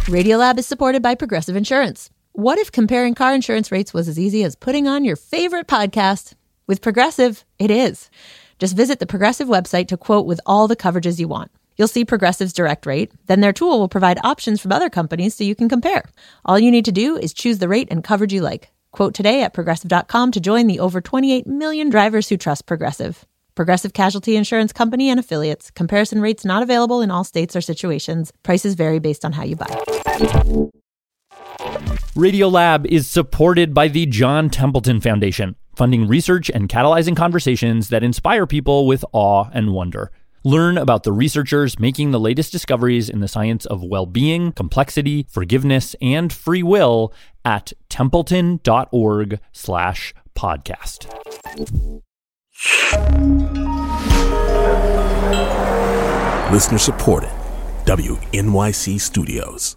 Radiolab is supported by Progressive Insurance. What if comparing car insurance rates was as easy as putting on your favorite podcast? With Progressive, it is. Just visit the Progressive website to quote with all the coverages you want. You'll see Progressive's direct rate. Then their tool will provide options from other companies so you can compare. All you need to do is choose the rate and coverage you like. Quote today at Progressive.com to join the over 28 million drivers who trust Progressive. Progressive Casualty Insurance Company and Affiliates. Comparison rates not available in all states or situations. Prices vary based on how you buy. Radiolab is supported by the John Templeton Foundation, funding research and catalyzing conversations that inspire people with awe and wonder. Learn about the researchers making the latest discoveries in the science of well-being, complexity, forgiveness, and free will at templeton.org/podcast. Listener supported. WNYC Studios.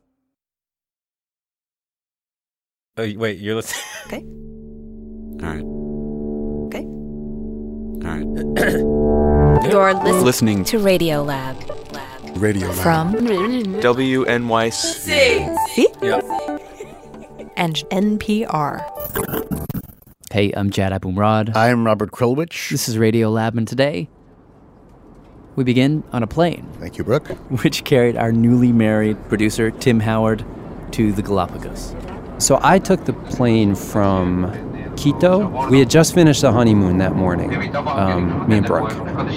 Oh, wait, you're listening? Okay. All right. Okay. All right. You're Listening to Radiolab. Radio From WNYC. See? Yep. And NPR. Hey, I'm Jad Abumrad. I'm Robert Krulwich. This is Radiolab, and today we begin on a plane, Thank you, Brooke. which carried our newly married producer, Tim Howard, to the Galapagos. So I took the plane from Quito. We had just finished the honeymoon that morning, me and Brooke.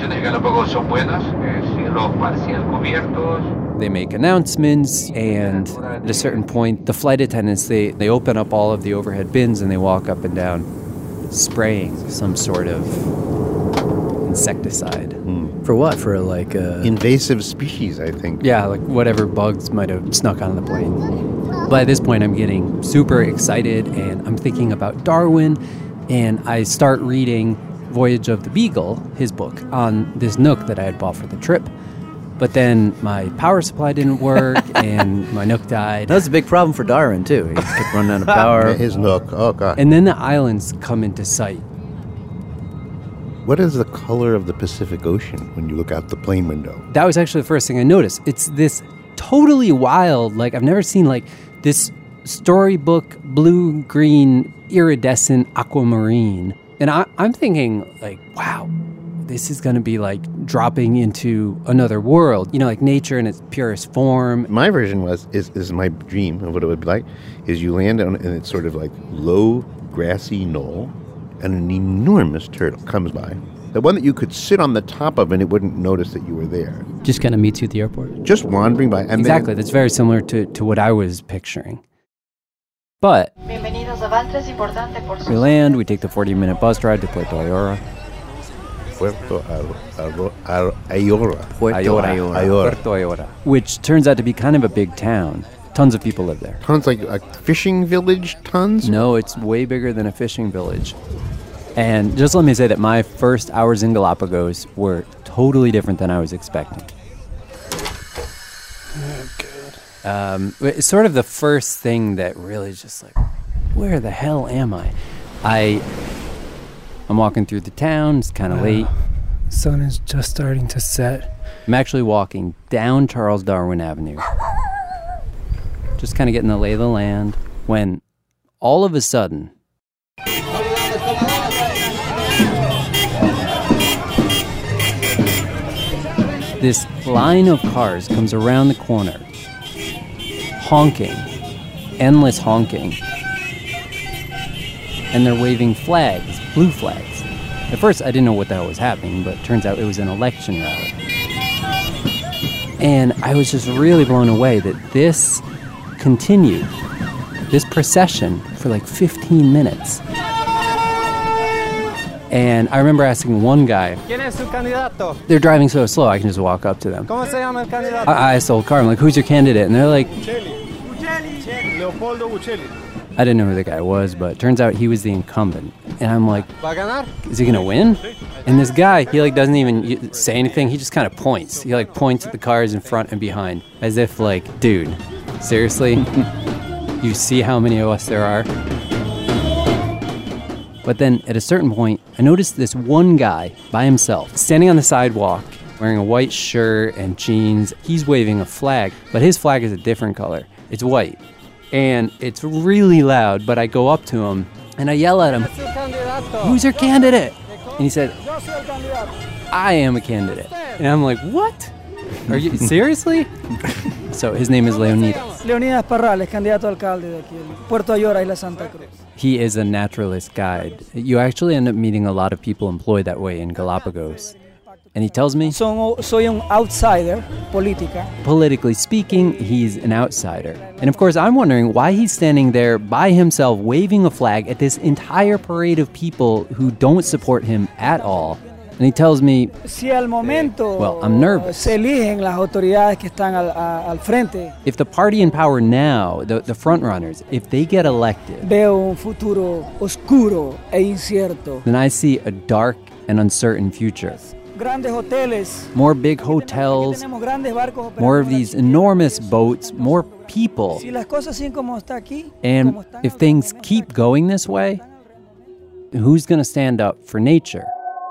They make announcements, and at a certain point, the flight attendants, they open up all of the overhead bins and they walk up and down, spraying some sort of insecticide. For what? For like Invasive species, I think. Yeah, like whatever bugs might have snuck onto the plane. By this point, I'm getting super excited, and I'm thinking about Darwin, and I start reading Voyage of the Beagle, his book, on this Nook that I had bought for the trip. But then my power supply didn't work, and my Nook died. That was a big problem for Darwin, too. He just kept running out of power. His Nook. Oh, God. And then the islands come into sight. What is the color of the Pacific Ocean when you look out the plane window? That was actually the first thing I noticed. It's this totally wild, like I've never seen like this storybook blue-green iridescent aquamarine. And I'm thinking like, wow, this is going to be like dropping into another world, you know, like nature in its purest form. My version is my dream of what it would be like, is you land on, and it's sort of like low, grassy knoll, and an enormous turtle comes by. The one that you could sit on the top of and it wouldn't notice that you were there. Just kind of meets you at the airport. Just wandering by. And exactly. That's very similar to what I was picturing. But we land, we take the 40-minute bus ride to Puerto Ayora. Puerto Ayora. Which turns out to be kind of a big town. Tons of people live there. Tons, like a fishing village, tons? No, it's way bigger than a fishing village. And just let me say that my first hours in Galapagos were totally different than I was expecting. Oh, God. It's sort of the first thing that really just like, where the hell am I? I'm walking through the town. It's kind of late. Sun is just starting to set. I'm actually walking down Charles Darwin Avenue. Just kind of getting the lay of the land, when all of a sudden, this line of cars comes around the corner, honking, endless honking, and they're waving flags, blue flags. At first, I didn't know what the hell was happening, but it turns out it was an election rally. And I was just really blown away that this continued, this procession, for like 15 minutes. And I remember asking one guy, ¿Quién es su candidato? They're driving so slow, I can just walk up to them. ¿Cómo se llama el candidato? I asked the old car, I'm like, who's your candidate? And they're like, Buccelli. Leopoldo Buccelli. I didn't know who the guy was, but it turns out he was the incumbent. And I'm like, is he going to win? And this guy, he like doesn't even say anything. He just kind of points. He like points at the cars in front and behind, as if like, dude, seriously? You see how many of us there are? But then at a certain point, I noticed this one guy by himself, standing on the sidewalk, wearing a white shirt and jeans. He's waving a flag, but his flag is a different color. It's white. And it's really loud, but I go up to him and I yell at him, "Who's your candidate?" And he said, "I am a candidate." And I'm like, "What? Are you seriously?" So his name is Leonidas. Leonidas Parrales, candidato a alcalde de aquí, Puerto Ayora, Isla Santa Cruz. He is a naturalist guide. You actually end up meeting a lot of people employed that way in Galapagos. And he tells me, soy un outsider, política. Politically speaking, he's an outsider. And of course, I'm wondering why he's standing there by himself waving a flag at this entire parade of people who don't support him at all. And he tells me, si al momento well, I'm nervous. Se eligen las autoridades que están al frente. If the party in power now, the front runners, if they get elected, veo un futuro oscuro e incierto. Then I see a dark and uncertain future. Grandes hoteles. More big hotels, more of these enormous boats, more people. Si las cosas siguen como está aquí, and if things keep going this way, who's going to stand up for nature?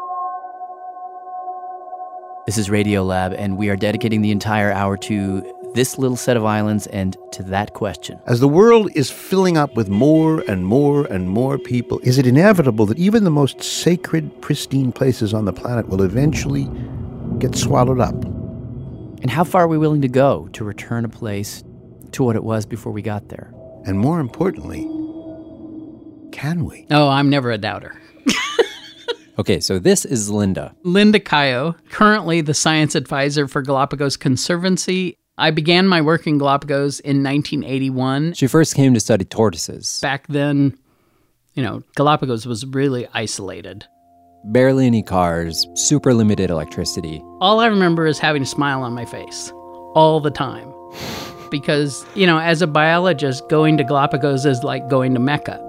This is Radiolab, and we are dedicating the entire hour to this little set of islands and to that question. As the world is filling up with more and more and more people, is it inevitable that even the most sacred, pristine places on the planet will eventually get swallowed up? And how far are we willing to go to return a place to what it was before we got there? And more importantly, can we? Oh, I'm never a doubter. Okay, so this is Linda. Linda Cayo, currently the science advisor for Galapagos Conservancy. I began my work in Galapagos in 1981. She first came to study tortoises. Back then, Galapagos was really isolated. Barely any cars, super limited electricity. All I remember is having a smile on my face all the time. Because, as a biologist, going to Galapagos is like going to Mecca.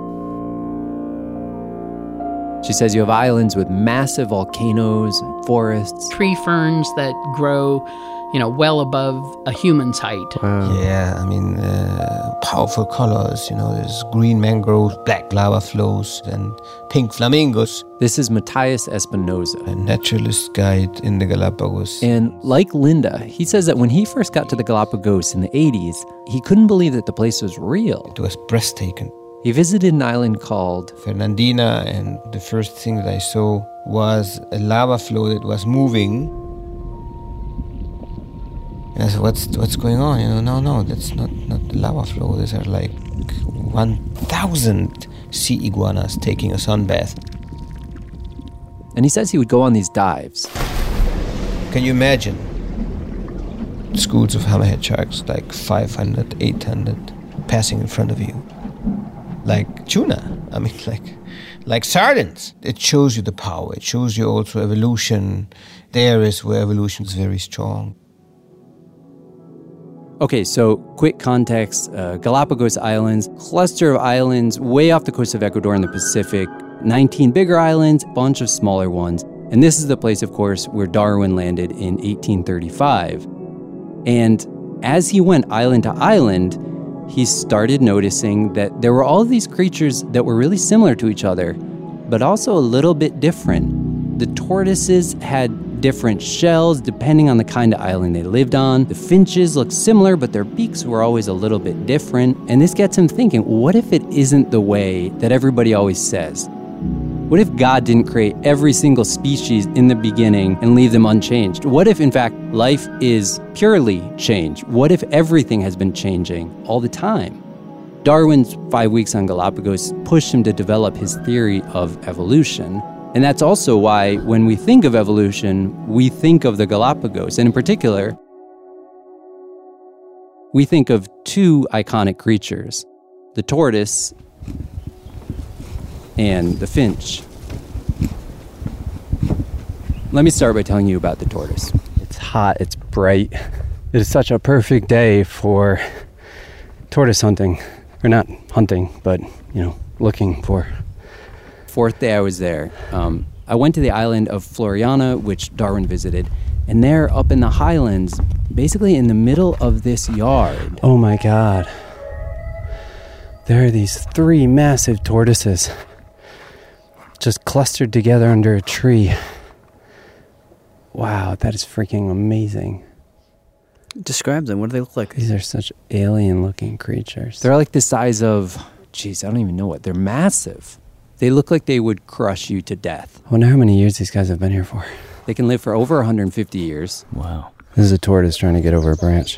She says you have islands with massive volcanoes and forests. Tree ferns that grow, well above a human's height. Wow. Yeah, powerful colors. There's green mangroves, black lava flows, and pink flamingos. This is Matthias Espinosa, a naturalist guide in the Galapagos. And like Linda, he says that when he first got to the Galapagos in the 80s, he couldn't believe that the place was real. It was breathtaking. He visited an island called Fernandina, and the first thing that I saw was a lava flow that was moving. And I said, what's going on? No, that's not the lava flow. These are like 1,000 sea iguanas taking a sunbath. And he says he would go on these dives. Can you imagine? Schools of hammerhead sharks, like 500, 800, passing in front of you. Like tuna, like sardines. It shows you the power. It shows you also evolution. There is where evolution is very strong. Okay, so quick context. Galapagos Islands, cluster of islands way off the coast of Ecuador in the Pacific. 19 bigger islands, bunch of smaller ones. And this is the place, of course, where Darwin landed in 1835. And as he went island to island, he started noticing that there were all these creatures that were really similar to each other, but also a little bit different. The tortoises had different shells depending on the kind of island they lived on. The finches looked similar, but their beaks were always a little bit different. And this gets him thinking, what if it isn't the way that everybody always says? What if God didn't create every single species in the beginning and leave them unchanged? What if, in fact, life is purely change? What if everything has been changing all the time? Darwin's 5 weeks on Galapagos pushed him to develop his theory of evolution. And that's also why when we think of evolution, we think of the Galapagos. And in particular, we think of two iconic creatures, the tortoise and the finch. Let me start by telling you about the tortoise. It's hot, it's bright. It is such a perfect day for tortoise hunting. Or not hunting, but, looking for. Fourth day I was there. I went to the island of Floriana, which Darwin visited, and there up in the highlands, basically in the middle of this yard. Oh my God. There are these 3 massive tortoises just clustered together under a tree. Wow, that is freaking amazing. Describe them. What do they look like? These are such alien-looking creatures. They're like the size of, I don't even know what. They're massive. They look like they would crush you to death. I wonder how many years these guys have been here for. They can live for over 150 years. Wow. This is a tortoise trying to get over a branch.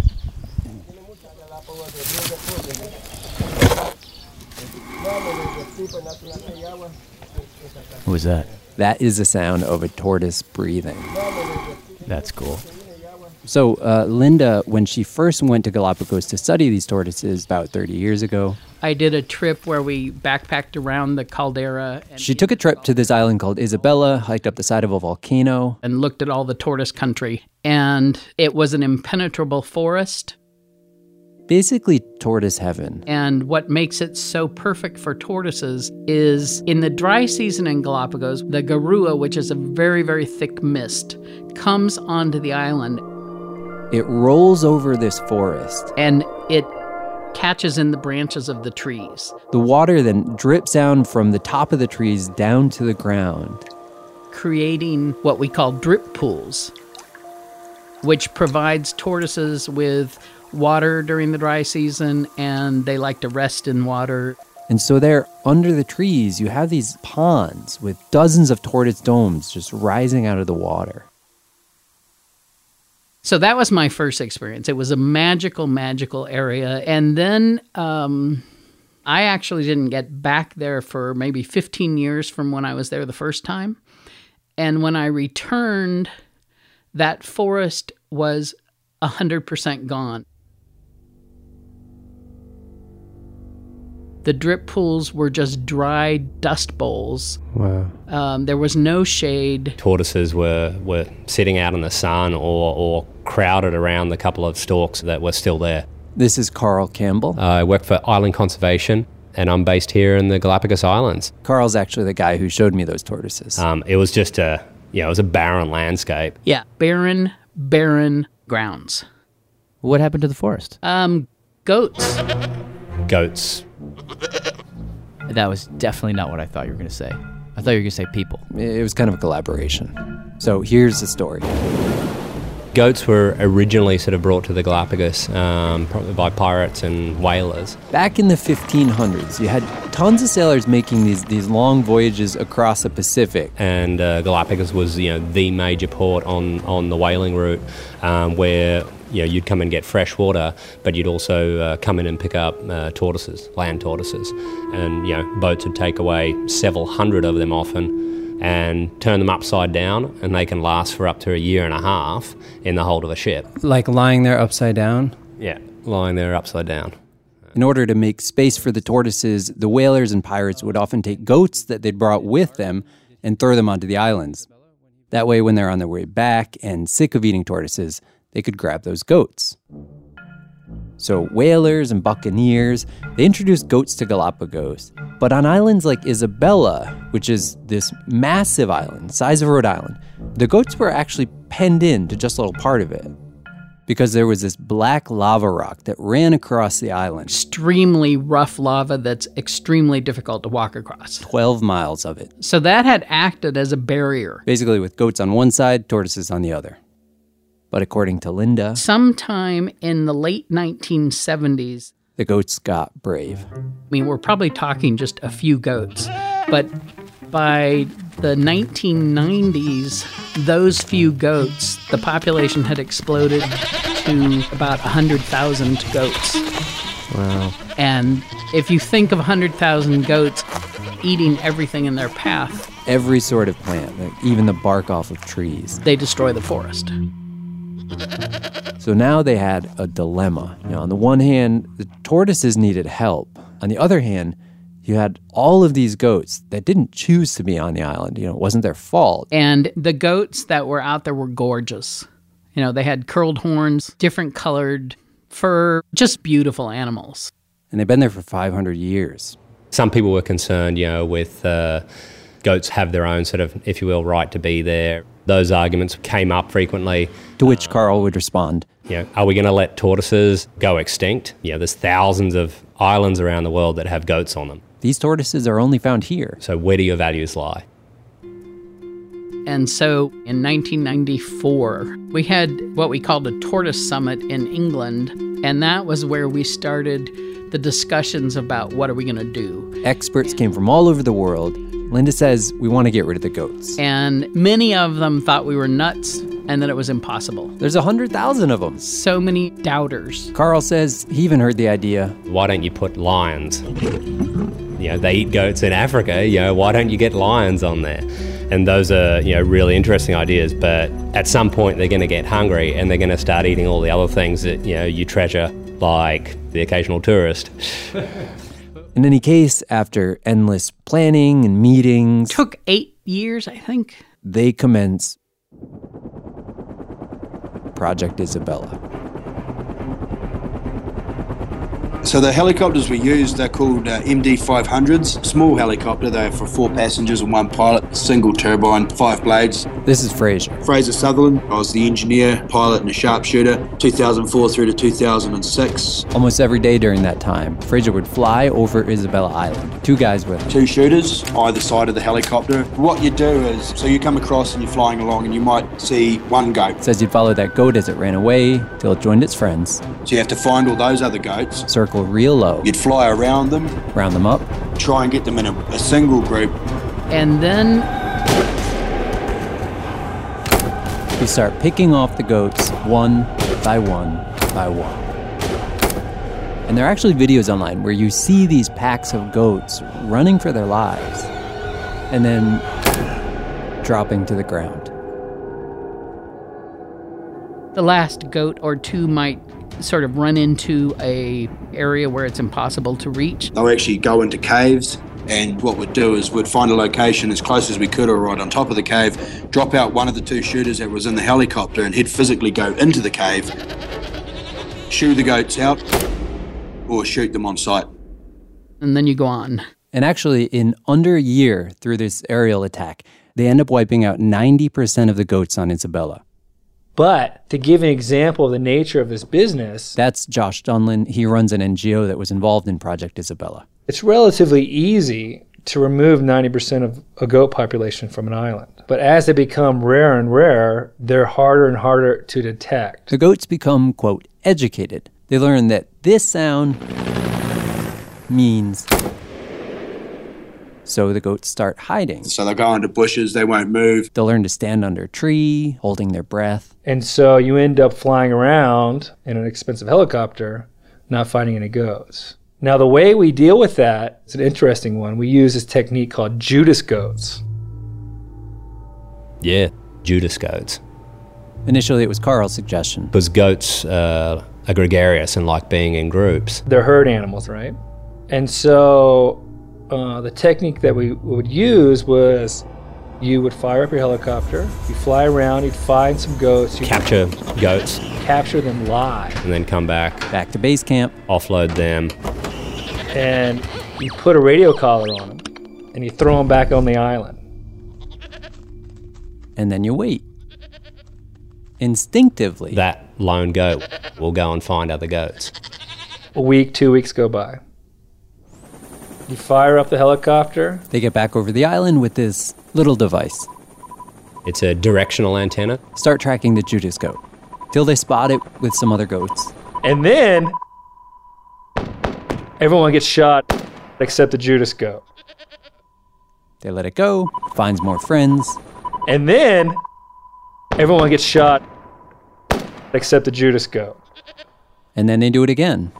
What was that? That is the sound of a tortoise breathing. That's cool. So Linda, when she first went to Galapagos to study these tortoises about 30 years ago, I did a trip where we backpacked around the caldera. She took a trip to this island called Isabella, hiked up the side of a volcano, and looked at all the tortoise country. And it was an impenetrable forest. Basically tortoise heaven. And what makes it so perfect for tortoises is in the dry season in Galapagos, the garua, which is a very, very thick mist, comes onto the island. It rolls over this forest. And it catches in the branches of the trees. The water then drips down from the top of the trees down to the ground, creating what we call drip pools, which provides tortoises with water during the dry season, and they like to rest in water. And so there, under the trees, you have these ponds with dozens of tortoise domes just rising out of the water. So that was my first experience. It was a magical, magical area. And then I actually didn't get back there for maybe 15 years from when I was there the first time. And when I returned, that forest was 100% gone. The drip pools were just dry dust bowls. Wow. There was no shade. Tortoises were sitting out in the sun or crowded around the couple of stalks that were still there. This is Carl Campbell. I work for Island Conservation, and I'm based here in the Galapagos Islands. Carl's actually the guy who showed me those tortoises. It was just it was a barren landscape. Yeah, barren grounds. What happened to the forest? Goats. Goats. That was definitely not what I thought you were going to say. I thought you were going to say people. It was kind of a collaboration. So here's the story. Goats were originally sort of brought to the Galapagos probably by pirates and whalers. Back in the 1500s, you had tons of sailors making these long voyages across the Pacific. And Galapagos was the major port on the whaling route where you'd come and get fresh water, but you'd also come in and pick up tortoises, land tortoises. And boats would take away several hundred of them often and turn them upside down, and they can last for up to a year and a half in the hold of a ship. Like lying there upside down? Yeah, lying there upside down. In order to make space for the tortoises, the whalers and pirates would often take goats that they'd brought with them and throw them onto the islands. That way, when they're on their way back and sick of eating tortoises, they could grab those goats. So whalers and buccaneers, they introduced goats to Galapagos. But on islands like Isabella, which is this massive island, size of Rhode Island, the goats were actually penned in to just a little part of it because there was this black lava rock that ran across the island. Extremely rough lava that's extremely difficult to walk across. 12 miles of it. So that had acted as a barrier. Basically with goats on one side, tortoises on the other. But according to Linda, sometime in the late 1970s, the goats got brave. I mean, we're probably talking just a few goats, but by the 1990s, those few goats, the population had exploded to about 100,000 goats. Wow. And if you think of 100,000 goats eating everything in their path, every sort of plant, like even the bark off of trees, they destroy the forest. So now they had a dilemma. On the one hand, the tortoises needed help. On the other hand, you had all of these goats that didn't choose to be on the island. It wasn't their fault. And the goats that were out there were gorgeous. They had curled horns, different colored fur, just beautiful animals. And they've been there for 500 years. Some people were concerned, with goats have their own sort of, if you will, right to be there. Those arguments came up frequently. To which Carl would respond, are we going to let tortoises go extinct? There's thousands of islands around the world that have goats on them. These tortoises are only found here. So where do your values lie? And so in 1994, we had what we called a tortoise summit in England, and that was where we started the discussions about what are we going to do. Experts came from all over the world. Linda says, we want to get rid of the goats. And many of them thought we were nuts and that it was impossible. There's 100,000 of them. So many doubters. Carl says he even heard the idea. Why don't you put lions? They eat goats in Africa. Why don't you get lions on there? And those are, really interesting ideas. But at some point, they're going to get hungry and they're going to start eating all the other things that, you treasure, like the occasional tourist. In any case, after endless planning and meetings... Took 8 years, I think. They commence Project Isabella. So the helicopters we use, they're called MD-500s. Small helicopter, they're for 4 passengers and 1 pilot, single turbine, 5 blades. This is Fraser. Fraser Sutherland. I was the engineer, pilot and a sharpshooter, 2004 through to 2006. Almost every day during that time, Fraser would fly over Isabella Island. 2 guys with him. 2 shooters, either side of the helicopter. What you do is, so you come across and you're flying along and you might see 1 goat. Says you'd follow that goat as it ran away till it joined its friends. So you have to find all those other goats. Circle real low. You'd fly around them. Round them up. Try and get them in a single group. And then you start picking off the goats one by one by one. And there are actually videos online where you see these packs of goats running for their lives and then dropping to the ground. The last goat or 2 might sort of run into a area where it's impossible to reach. They'll actually go into caves, and what we'd do is we'd find a location as close as we could or right on top of the cave, drop out one of the 2 shooters that was in the helicopter, and he'd physically go into the cave, shoo the goats out, or shoot them on sight. And then you go on. And actually, in under a year through this aerial attack, they end up wiping out 90% of the goats on Isabella. But to give an example of the nature of this business... That's Josh Dunlin. He runs an NGO that was involved in Project Isabella. It's relatively easy to remove 90% of a goat population from an island. But as they become rarer and rarer, they're harder and harder to detect. The goats become, quote, educated. They learn that this sound means... So the goats start hiding. So they'll go into bushes, they won't move. They'll learn to stand under a tree, holding their breath. And so you end up flying around in an expensive helicopter, not finding any goats. Now the way we deal with that is an interesting one. We use this technique called Judas goats. Yeah, Judas goats. Initially it was Carl's suggestion. Because goats are gregarious and like being in groups. They're herd animals, right? And so... the technique that we would use was you would fire up your helicopter, you fly around, you'd find some goats. Capture goats. Capture them live. And then come back. Back to base camp. Offload them. And you put a radio collar on them, and you throw them back on the island. And then you wait. Instinctively. That lone goat will go and find other goats. A week, 2 weeks go by. You fire up the helicopter. They get back over the island with this little device. It's a directional antenna. Start tracking the Judas goat till they spot it with some other goats. And then everyone gets shot except the Judas goat. They let it go, finds more friends. And then everyone gets shot except the Judas goat. And then they do it again.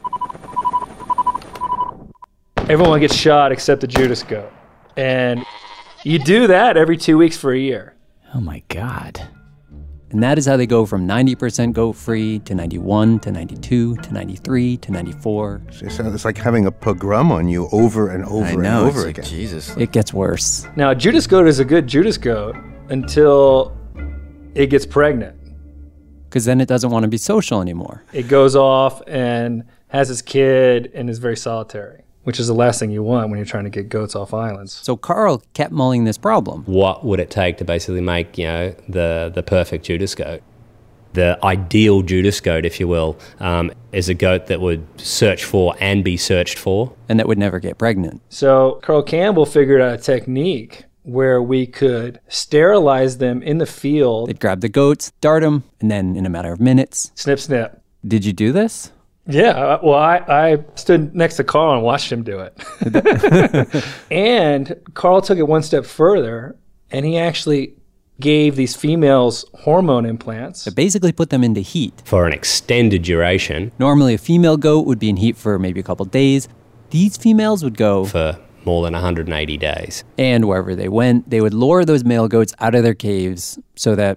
Everyone gets shot except the Judas goat. And you do that every 2 weeks for a year. Oh my God. And that is how they go from 90% goat free to 91 to 92 to 93 to 94. It's like having a pogrom on you over and over and over again. Jesus. It gets worse. Now, a Judas goat is a good Judas goat until it gets pregnant. Because then it doesn't want to be social anymore. It goes off and has its kid and is very solitary, which is the last thing you want when you're trying to get goats off islands. So Carl kept mulling this problem. What would it take to basically make, the perfect Judas goat? The ideal Judas goat, if you will, is a goat that would search for and be searched for. And that would never get pregnant. So Carl Campbell figured out a technique where we could sterilize them in the field. They'd grab the goats, dart them, and then in a matter of minutes... Snip, snip. Did you do this? Yeah, well, I stood next to Carl and watched him do it. And Carl took it one step further, and he actually gave these females hormone implants. So basically put them into heat. For an extended duration. Normally a female goat would be in heat for maybe a couple days. These females would go... For more than 180 days. And wherever they went, they would lure those male goats out of their caves so that,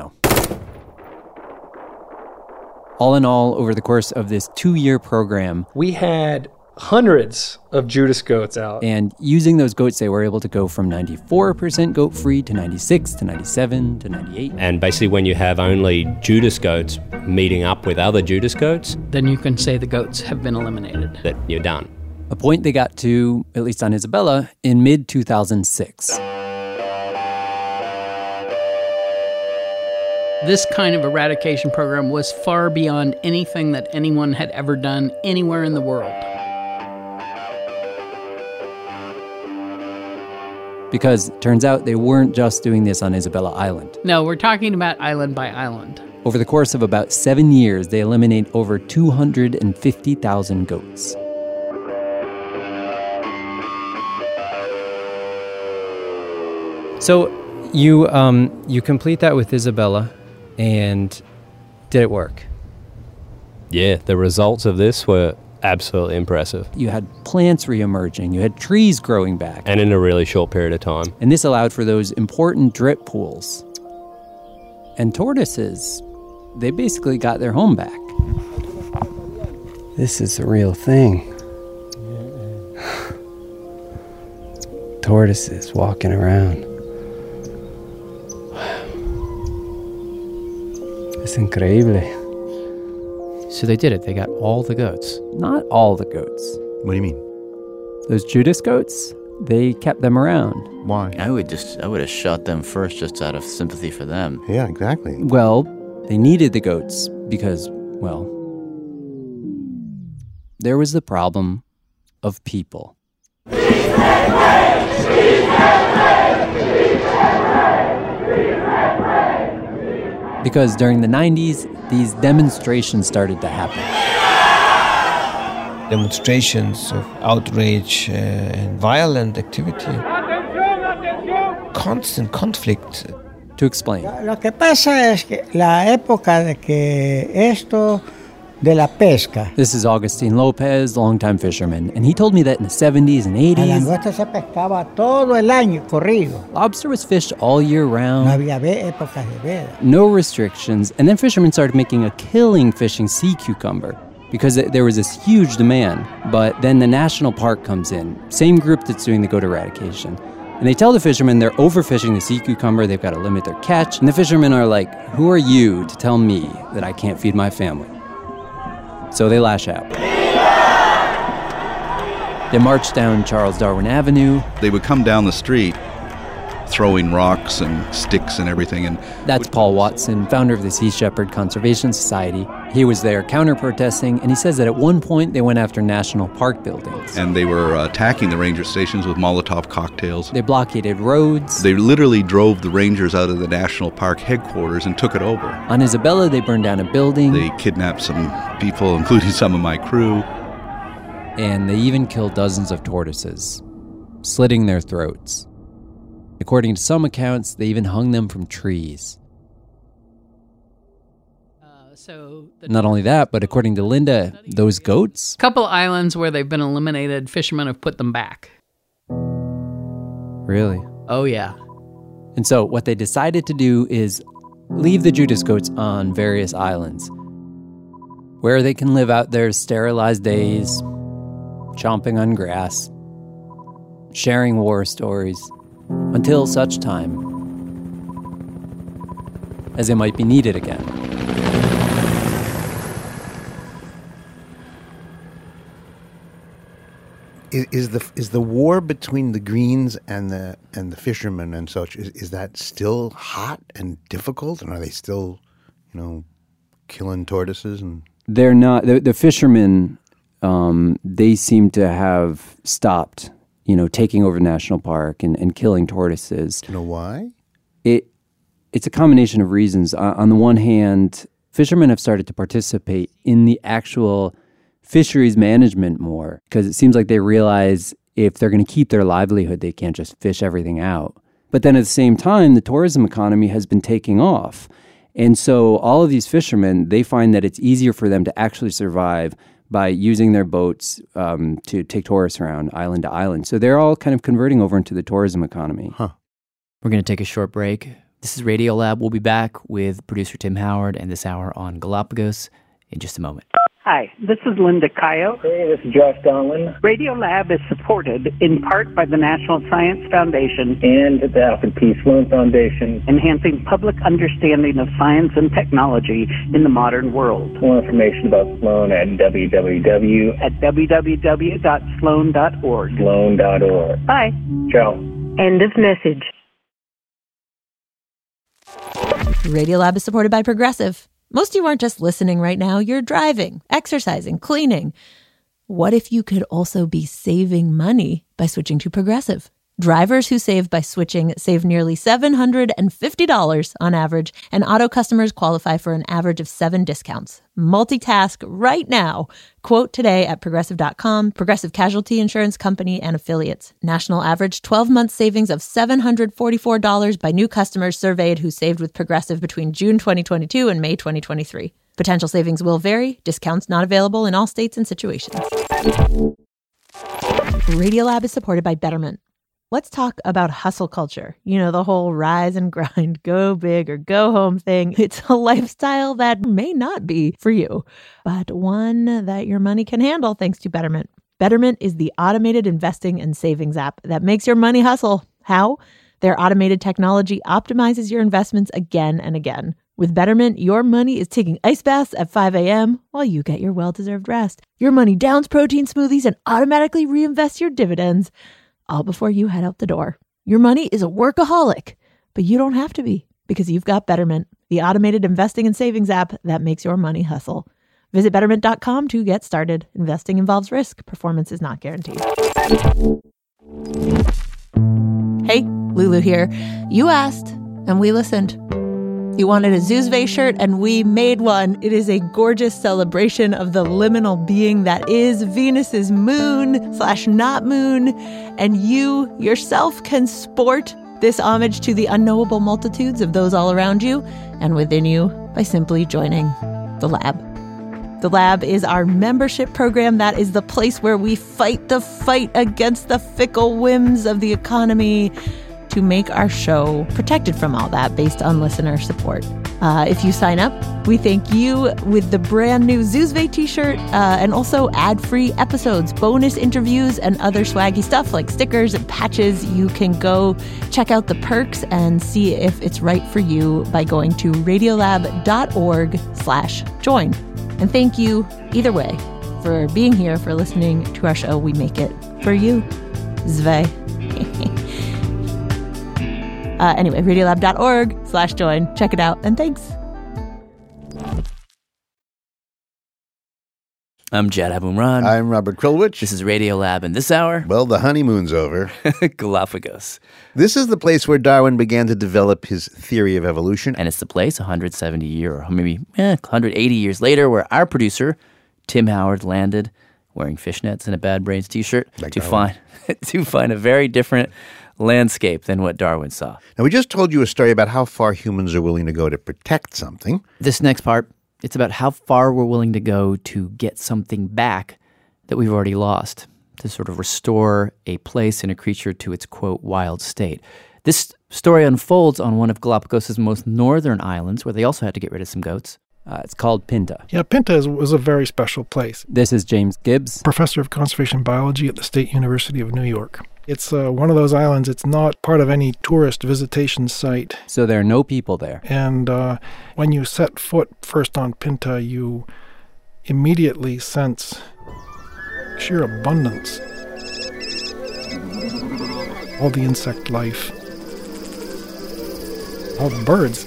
all in all, over the course of this 2-year program... We had hundreds of Judas goats out. And using those goats, they were able to go from 94% goat-free to 96 to 97 to 98. And basically when you have only Judas goats meeting up with other Judas goats... Then you can say the goats have been eliminated. That you're done. A point they got to, at least on Isabella, in mid-2006. This kind of eradication program was far beyond anything that anyone had ever done anywhere in the world. Because it turns out they weren't just doing this on Isabella Island. No, we're talking about island by island. Over the course of about 7 years, they eliminate over 250,000 goats. So you complete that with Isabella, and did it work? Yeah, the results of this were absolutely impressive. You had plants reemerging, you had trees growing back. And in a really short period of time. And this allowed for those important drip pools. And tortoises, they basically got their home back. This is the real thing. Tortoises walking around. Es increíble. So they did it. They got all the goats. Not all the goats. What do you mean? Those Judas goats, they kept them around. Why? I would have shot them first just out of sympathy for them. Yeah, exactly. Well, they needed the goats because, well, there was the problem of people. Because during the 90s, these demonstrations started to happen. Demonstrations of outrage and violent activity. Constant conflict. To explain. Lo que pasa es que la época de que esto de la pesca. This is Agustin Lopez, longtime fisherman, and he told me that in the 70s and 80s, la langosta se pescaba todo el año corrido. Lobster was fished all year round. No había épocas de veda. No restrictions, and then fishermen started making a killing fishing sea cucumber because there was this huge demand. But then the national park comes in, same group that's doing the goat eradication. And they tell the fishermen they're overfishing the sea cucumber, they've got to limit their catch. And the fishermen are like, who are you to tell me that I can't feed my family? So they lash out. They march down Charles Darwin Avenue. They would come down the street throwing rocks and sticks and everything. And that's Paul Watson, founder of the Sea Shepherd Conservation Society. He was there counter-protesting, and he says that at one point they went after national park buildings. And they were attacking the ranger stations with Molotov cocktails. They blockaded roads. They literally drove the rangers out of the national park headquarters and took it over. On Isabella, they burned down a building. They kidnapped some people, including some of my crew. And they even killed dozens of tortoises, slitting their throats. According to some accounts, they even hung them from trees. Not only that, but according to Linda, those goats... Couple islands where they've been eliminated, fishermen have put them back. Really? Oh, yeah. And so what they decided to do is leave the Judas goats on various islands where they can live out their sterilized days, chomping on grass, sharing war stories, until such time as they might be needed again. Is the war between the Greens and the fishermen and such, is that still hot and difficult? And are they still, killing tortoises? And They're not. The fishermen, they seem to have stopped taking over the national park and killing tortoises. Do you know why? It's a combination of reasons. On the one hand, fishermen have started to participate in the actual fisheries management more because it seems like they realize if they're going to keep their livelihood, they can't just fish everything out. But then at the same time, the tourism economy has been taking off. And so all of these fishermen, they find that it's easier for them to actually survive by using their boats to take tourists around island to island. So they're all kind of converting over into the tourism economy. We're going to take a short break. This is Radiolab. We'll be back with producer Tim Howard and this hour on Galapagos in just a moment. Hi, this is Linda Cayo. Hey, this is Josh Donlin. Radiolab is supported in part by the National Science Foundation and the Alfred P. Sloan Foundation, enhancing public understanding of science and technology in the modern world. More information about Sloan at www.sloan.org. Sloan.org. Bye. Ciao. End of message. Radiolab is supported by Progressive. Most of you aren't just listening right now, you're driving, exercising, cleaning. What if you could also be saving money by switching to Progressive? Drivers who save by switching save nearly $750 on average, and auto customers qualify for an average of 7 discounts. Multitask right now. Quote today at Progressive.com, Progressive Casualty Insurance Company and affiliates. National average 12-month savings of $744 by new customers surveyed who saved with Progressive between June 2022 and May 2023. Potential savings will vary. Discounts not available in all states and situations. Radiolab is supported by Betterment. Let's talk about hustle culture. The whole rise and grind, go big or go home thing. It's a lifestyle that may not be for you, but one that your money can handle thanks to Betterment. Betterment is the automated investing and savings app that makes your money hustle. How? Their automated technology optimizes your investments again and again. With Betterment, your money is taking ice baths at 5 a.m. while you get your well-deserved rest. Your money downs protein smoothies and automatically reinvests your dividends, all before you head out the door. Your money is a workaholic, but you don't have to be because you've got Betterment, the automated investing and savings app that makes your money hustle. Visit Betterment.com to get started. Investing involves risk. Performance is not guaranteed. Hey, Lulu here. You asked, and we listened. You wanted a Zuzve shirt, and we made one. It is a gorgeous celebration of the liminal being that is Venus's moon/not moon, and you yourself can sport this homage to the unknowable multitudes of those all around you and within you by simply joining the Lab. The Lab is our membership program. That is the place where we fight the fight against the fickle whims of the economy to make our show protected from all that based on listener support. If you sign up, we thank you with the brand new Zuzve t-shirt and also ad-free episodes, bonus interviews, and other swaggy stuff like stickers and patches. You can go check out the perks and see if it's right for you by going to radiolab.org/join. And thank you either way for being here, for listening to our show. We make it for you. Zve. Anyway, radiolab.org/join. Check it out, and thanks. I'm Jad Abumrad. I'm Robert Krulwich. This is Radiolab, and this hour... Well, the honeymoon's over. Galapagos. This is the place where Darwin began to develop his theory of evolution. And it's the place 170 or maybe 180 years later where our producer, Tim Howard, landed wearing fishnets and a Bad Brains t-shirt to find a very different landscape than what Darwin saw. Now, we just told you a story about how far humans are willing to go to protect something. This next part, it's about how far we're willing to go to get something back that we've already lost, to sort of restore a place and a creature to its, quote, wild state. This story unfolds on one of Galapagos' most northern islands, where they also had to get rid of some goats. It's called Pinta. Yeah, Pinta was a very special place. This is James Gibbs, professor of conservation biology at the State University of New York. It's one of those islands. It's not part of any tourist visitation site. So there are no people there. And when you set foot first on Pinta, you immediately sense sheer abundance. All the insect life. All the birds.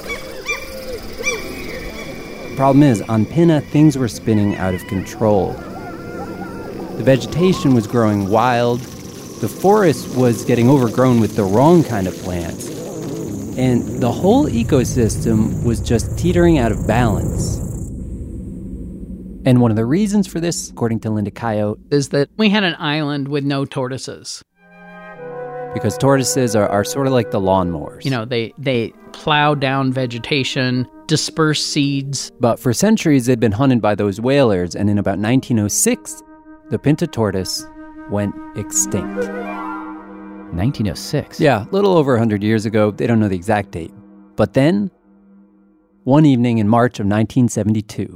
The problem is, on Pinta, things were spinning out of control. The vegetation was growing wild, the forest was getting overgrown with the wrong kind of plants. And the whole ecosystem was just teetering out of balance. And one of the reasons for this, according to Linda Coyote, is that we had an island with no tortoises. Because tortoises are sort of like the lawnmowers. You know, they plow down vegetation, disperse seeds. But for centuries, they'd been hunted by those whalers, and in about 1906, the Pinta tortoise went extinct. 1906? Yeah, a little over 100 years ago. They don't know the exact date. But then, one evening in March of 1972...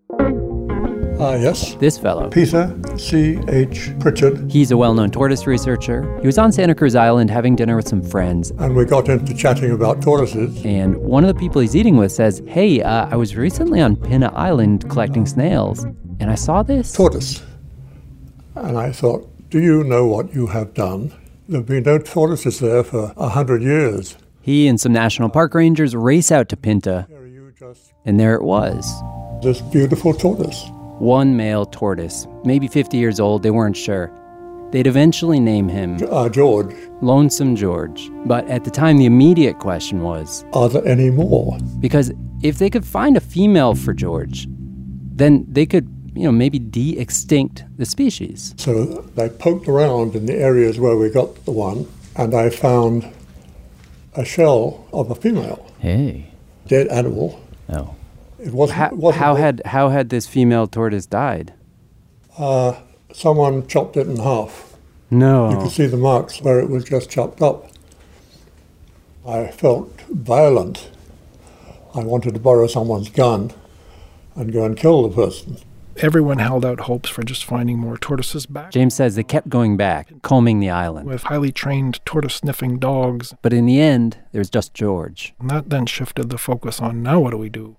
Yes. This fellow. Peter C.H. Pritchard. He's a well-known tortoise researcher. He was on Santa Cruz Island having dinner with some friends. And we got into chatting about tortoises. And one of the people he's eating with says, hey, I was recently on Pinta Island collecting snails, and I saw this. Tortoise. And I thought, do you know what you have done? There have been no tortoises there for 100 years. He and some national park rangers race out to Pinta, and there it was. This beautiful tortoise. One male tortoise, maybe 50 years old, they weren't sure. They'd eventually name him... George. Lonesome George. But at the time, the immediate question was... Are there any more? Because if they could find a female for George, then they could, maybe de-extinct the species. So they poked around in the areas where we got the one, and I found a shell of a female. Hey. Dead animal. Oh. It wasn't, how had this female tortoise died? Someone chopped it in half. No. You could see the marks where it was just chopped up. I felt violent. I wanted to borrow someone's gun and go and kill the person. Everyone held out hopes for just finding more tortoises back. James says they kept going back, combing the island. With highly trained tortoise-sniffing dogs. But in the end, there was just George. And that then shifted the focus on, now what do we do?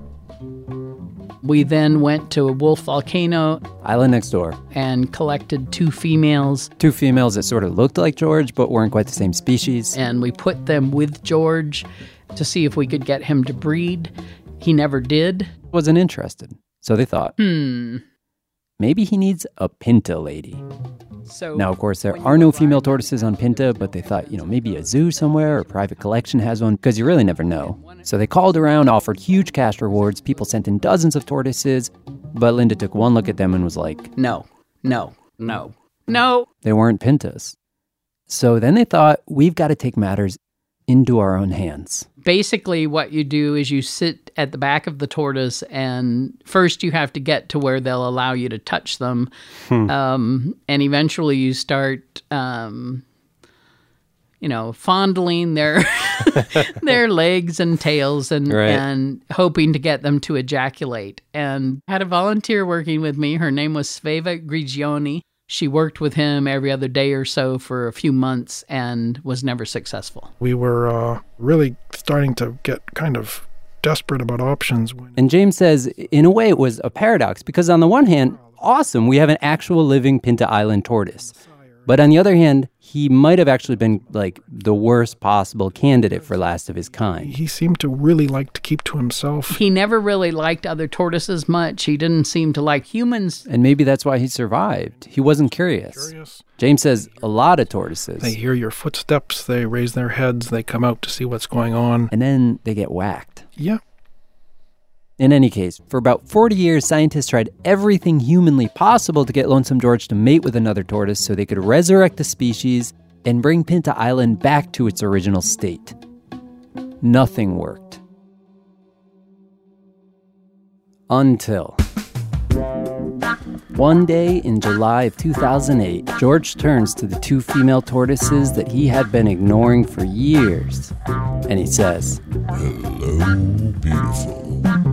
We then went to Wolf Volcano. Island next door. And collected 2 females. 2 females that sort of looked like George, but weren't quite the same species. And we put them with George to see if we could get him to breed. He never did. Wasn't interested. So they thought, maybe he needs a Pinta lady. So now, of course, there are no female tortoises on Pinta, but they thought, maybe a zoo somewhere or a private collection has one, because you really never know. So they called around, offered huge cash rewards. People sent in dozens of tortoises, but Linda took one look at them and was like, No. They weren't Pintas. So then they thought, we've got to take matters into our own hands. Basically, what you do is you sit at the back of the tortoise, and first you have to get to where they'll allow you to touch them. And eventually you start, fondling their their legs and tails and hoping to get them to ejaculate. And I had a volunteer working with me. Her name was Sveva Grigioni. She worked with him every other day or so for a few months and was never successful. We were really starting to get kind of desperate about options. And James says, in a way, it was a paradox, because on the one hand, awesome, we have an actual living Pinta Island tortoise. But on the other hand, he might have actually been like the worst possible candidate for last of his kind. He seemed to really like to keep to himself. He never really liked other tortoises much. He didn't seem to like humans. And maybe that's why he survived. He wasn't curious. James says a lot of tortoises. They hear your footsteps, they raise their heads, they come out to see what's going on. And then they get whacked. Yeah. In any case, for about 40 years, scientists tried everything humanly possible to get Lonesome George to mate with another tortoise so they could resurrect the species and bring Pinta Island back to its original state. Nothing worked. Until one day in July of 2008, George turns to the 2 female tortoises that he had been ignoring for years, and he says, "Hello, beautiful.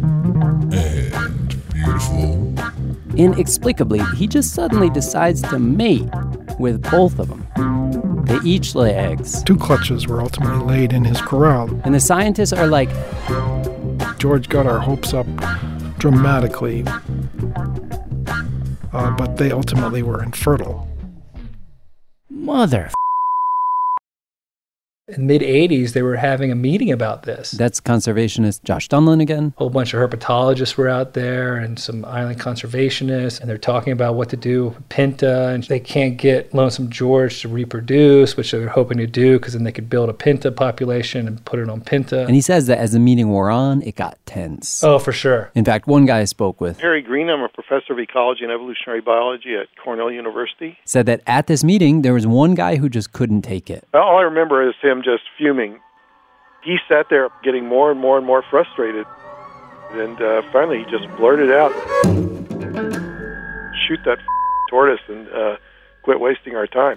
And beautiful." Inexplicably, he just suddenly decides to mate with both of them. They each lay eggs. 2 clutches were ultimately laid in his corral. And the scientists are like, George got our hopes up dramatically, but they ultimately were infertile. Mother In the mid-'80s, they were having a meeting about this. That's conservationist Josh Dunlin again. A whole bunch of herpetologists were out there and some island conservationists, and they're talking about what to do with Pinta, and they can't get Lonesome George to reproduce, which they're hoping to do because then they could build a Pinta population and put it on Pinta. And he says that as the meeting wore on, it got tense. Oh, for sure. In fact, one guy I spoke with, Harry Green, I'm a professor of ecology and evolutionary biology at Cornell University, said that at this meeting, there was one guy who just couldn't take it. All I remember is him just fuming. He sat there getting more and more and more frustrated. And finally, he just blurted out, "Shoot that tortoise and quit wasting our time."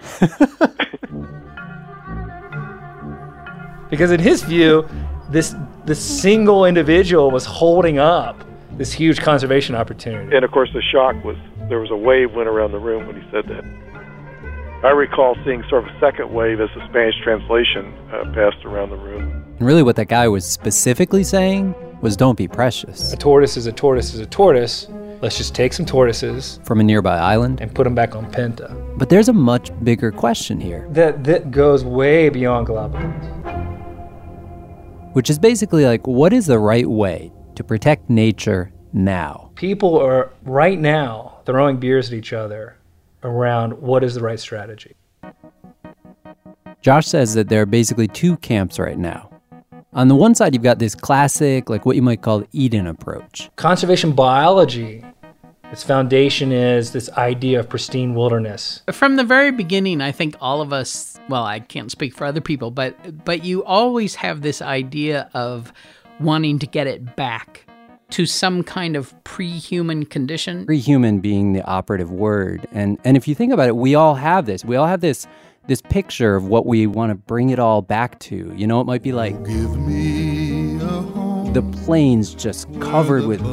Because in his view, this single individual was holding up this huge conservation opportunity. And of course, the shock was there was a wave went around the room when he said that. I recall seeing sort of a second wave as the Spanish translation passed around the room. And really what that guy was specifically saying was don't be precious. A tortoise is a tortoise is a tortoise. Let's just take some tortoises from a nearby island and put them back on Pinta. But there's a much bigger question here. That goes way beyond Galapagos. Which is basically like, what is the right way to protect nature now? People are right now throwing beers at each other around what is the right strategy. Josh says that there are basically two camps right now. On the one side, you've got this classic, like what you might call Eden approach. Conservation biology, its foundation is this idea of pristine wilderness. From the very beginning, I think all of us, well, I can't speak for other people, but you always have this idea of wanting to get it back to some kind of pre-human condition. Pre-human being the operative word. And if you think about it, we all have this. We all have this picture of what we want to bring it all back to. You know, it might be like the plains just covered with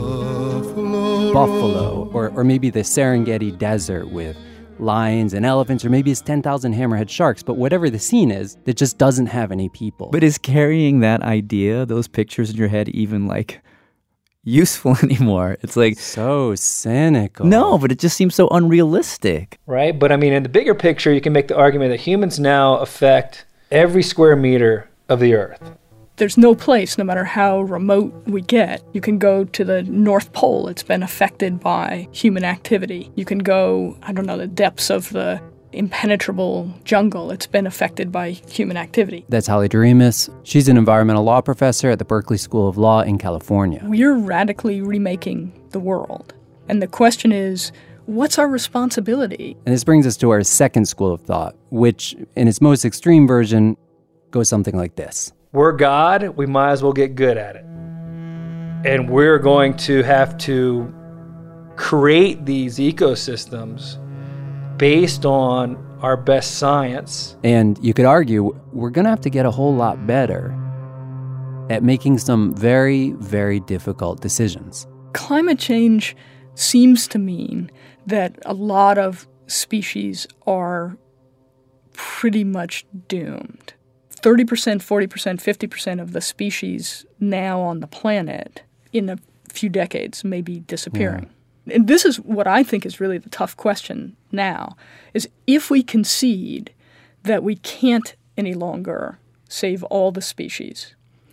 buffalo, or maybe the Serengeti desert with lions and elephants, or maybe it's 10,000 hammerhead sharks. But whatever the scene is, it just doesn't have any people. But is carrying that idea, those pictures in your head, even like useful anymore? It's like so cynical. No, but it just seems so unrealistic. Right? But I mean, in the bigger picture, you can make the argument that humans now affect every square meter of the earth. There's no place, no matter how remote we get. You can go to the North Pole. It's been affected by human activity. You can go, the depths of the impenetrable jungle. It's been affected by human activity. That's Holly Doremus. She's an environmental law professor at the Berkeley School of Law in California. We're radically remaking the world. And the question is, what's our responsibility? And this brings us to our second school of thought, which in its most extreme version goes something like this. We're God, we might as well get good at it. And we're going to have to create these ecosystems based on our best science. And you could argue we're going to have to get a whole lot better at making some very, very difficult decisions. Climate change seems to mean that a lot of species are pretty much doomed. 30%, 40%, 50% of the species now on the planet in a few decades may be disappearing. Yeah. And this is what I think is really the tough question now, is if we concede that we can't any longer save all the species,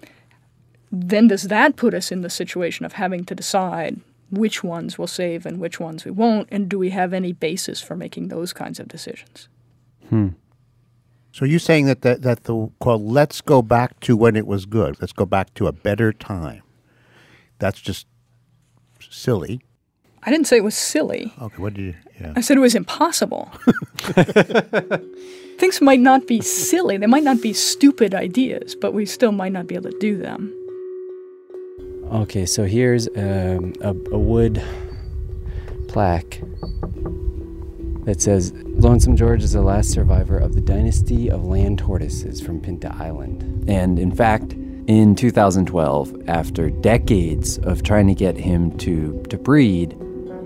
then does that put us in the situation of having to decide which ones we'll save and which ones we won't, and do we have any basis for making those kinds of decisions? So you're saying that the quote, let's go back to when it was good, let's go back to a better time, that's just silly. I didn't say it was silly. Okay, what did you... Yeah. I said it was impossible. Things might not be silly. They might not be stupid ideas, but we still might not be able to do them. Okay, so here's a wood plaque that says, Lonesome George is the last survivor of the dynasty of land tortoises from Pinta Island. And in fact, in 2012, after decades of trying to get him to breed,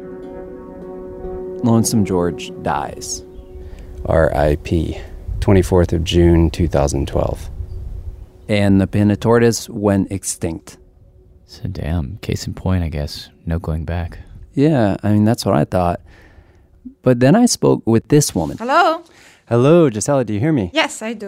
Lonesome George dies. R.I.P. 24th of June, 2012. And the Pinta tortoise went extinct. So damn, case in point, I guess. No going back. Yeah, I mean, that's what I thought. But then I spoke with this woman. Hello? Hello, Gisela, do you hear me? Yes, I do.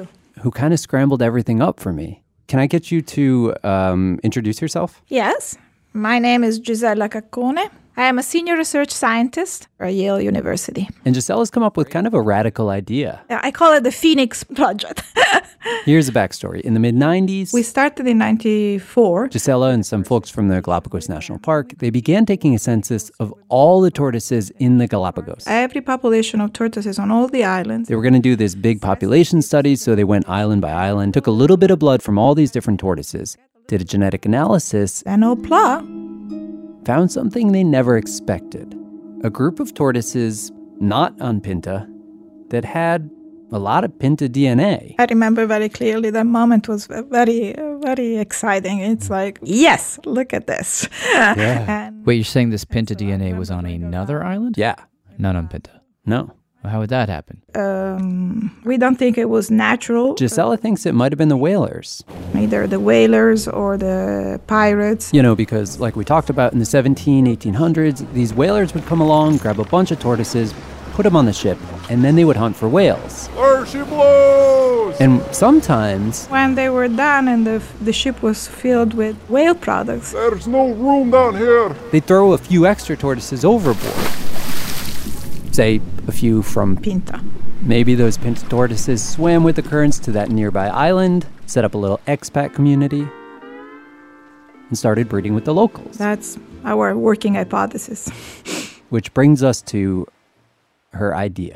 who kind of scrambled everything up for me. Can I get you to introduce yourself? Yes. My name is Gisella Caccone. I am a senior research scientist at Yale University. And Gisella's come up with kind of a radical idea. I call it the Phoenix Project. Here's the backstory. In the mid-90s, we started in 94. Gisella and some folks from the Galapagos National Park, they began taking a census of all the tortoises in the Galapagos. Every population of tortoises on all the islands. They were going to do this big population study, so they went island by island, took a little bit of blood from all these different tortoises, did a genetic analysis, and hopla, found something they never expected. A group of tortoises not on Pinta that had a lot of Pinta DNA. I remember very clearly that moment was very, very exciting. It's like, yes, look at this. Yeah. Wait, you're saying this Pinta DNA was on another island? Yeah. Not on Pinta? No. How would that happen? We don't think it was natural. Gisella thinks it might have been the whalers. Either the whalers or the pirates. You know, because like we talked about in the 1800s, these whalers would come along, grab a bunch of tortoises, put them on the ship, and then they would hunt for whales. There she blows! And sometimes, when they were done and the ship was filled with whale products, there's no room down here. They'd throw a few extra tortoises overboard. Say, a few from Pinta. Maybe those Pinta tortoises swam with the currents to that nearby island, set up a little expat community, and started breeding with the locals. That's our working hypothesis. Which brings us to her idea.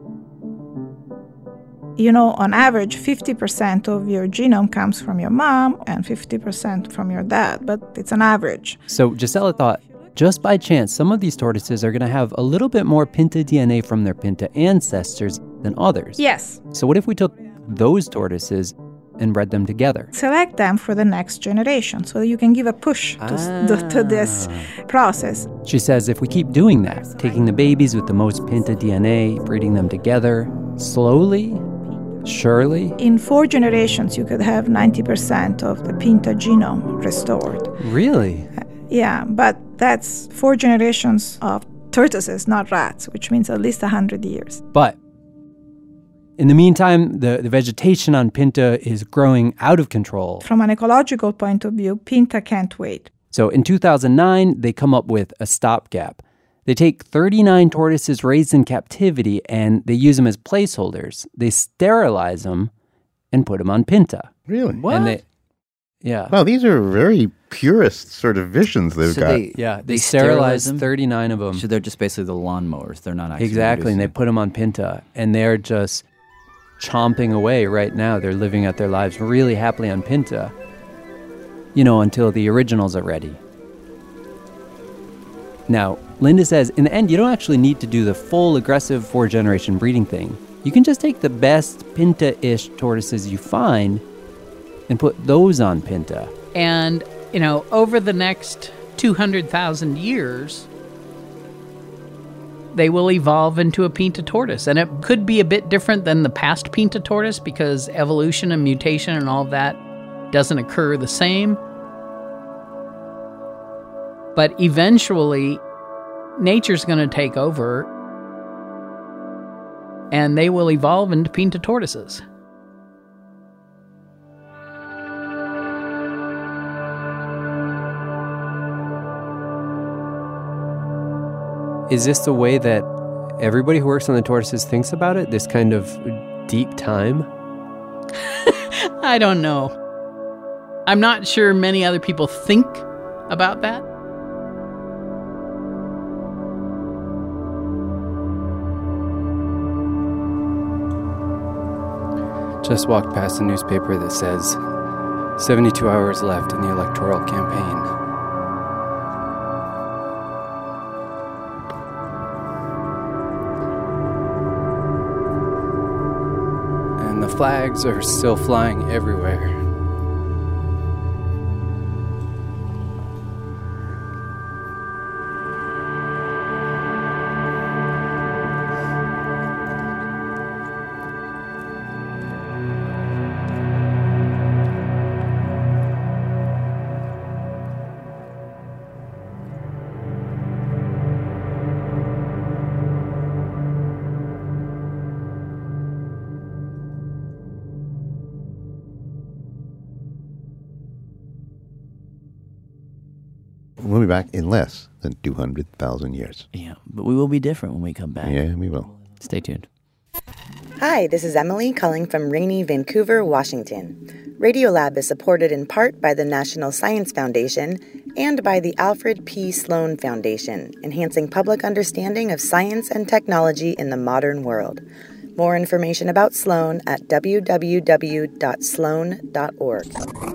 You know, on average, 50% of your genome comes from your mom and 50% from your dad, but it's an average. So Gisella thought, just by chance, some of these tortoises are going to have a little bit more Pinta DNA from their Pinta ancestors than others. Yes. So what if we took those tortoises and bred them together? Select them for the next generation so you can give a push to this process. She says if we keep doing that, taking the babies with the most Pinta DNA, breeding them together, slowly, surely, in 4 generations, you could have 90% of the Pinta genome restored. Really? Yeah, but that's 4 generations of tortoises, not rats, which means at least 100 years. But in the meantime, the vegetation on Pinta is growing out of control. From an ecological point of view, Pinta can't wait. So in 2009, they come up with a stopgap. They take 39 tortoises raised in captivity and they use them as placeholders. They sterilize them and put them on Pinta. Really? What? And yeah. Wow, these are very purist sort of visions they've got. They sterilize 39 of them. So they're just basically the lawnmowers. They're not actually Exactly, and they producing. put them on Pinta, and they're just chomping away right now. They're living out their lives really happily on Pinta, you know, until the originals are ready. Now, Linda says, in the end, you don't actually need to do the full aggressive 4-generation breeding thing. You can just take the best Pinta-ish tortoises you find and put those on Pinta. And, you know, over the next 200,000 years, they will evolve into a Pinta tortoise. And it could be a bit different than the past Pinta tortoise because evolution and mutation and all of that doesn't occur the same. But eventually, nature's going to take over and they will evolve into Pinta tortoises. Is this the way that everybody who works on the tortoises thinks about it? This kind of deep time? I don't know. I'm not sure many other people think about that. Just walked past a newspaper that says 72 hours left in the electoral campaign. And the flags are still flying everywhere. be back in less than 200,000 years. Yeah, but we will be different when we come back. Yeah, we will. Stay tuned. Hi, this is Emily calling from rainy Vancouver, Washington. Radiolab is supported in part by the National Science Foundation and by the Alfred P. Sloan Foundation, enhancing public understanding of science and technology in the modern world. More information about Sloan at www.sloan.org.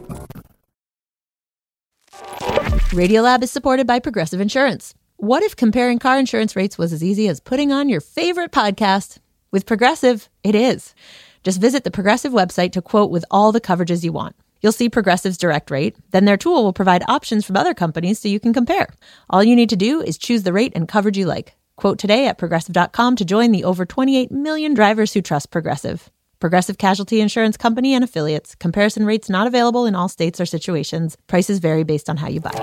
Radiolab is supported by Progressive Insurance. What if comparing car insurance rates was as easy as putting on your favorite podcast? With Progressive, it is. Just visit the Progressive website to quote with all the coverages you want. You'll see Progressive's direct rate. Then their tool will provide options from other companies so you can compare. All you need to do is choose the rate and coverage you like. Quote today at Progressive.com to join the over 28 million drivers who trust Progressive. Progressive Casualty Insurance Company and Affiliates. Comparison rates not available in all states or situations. Prices vary based on how you buy.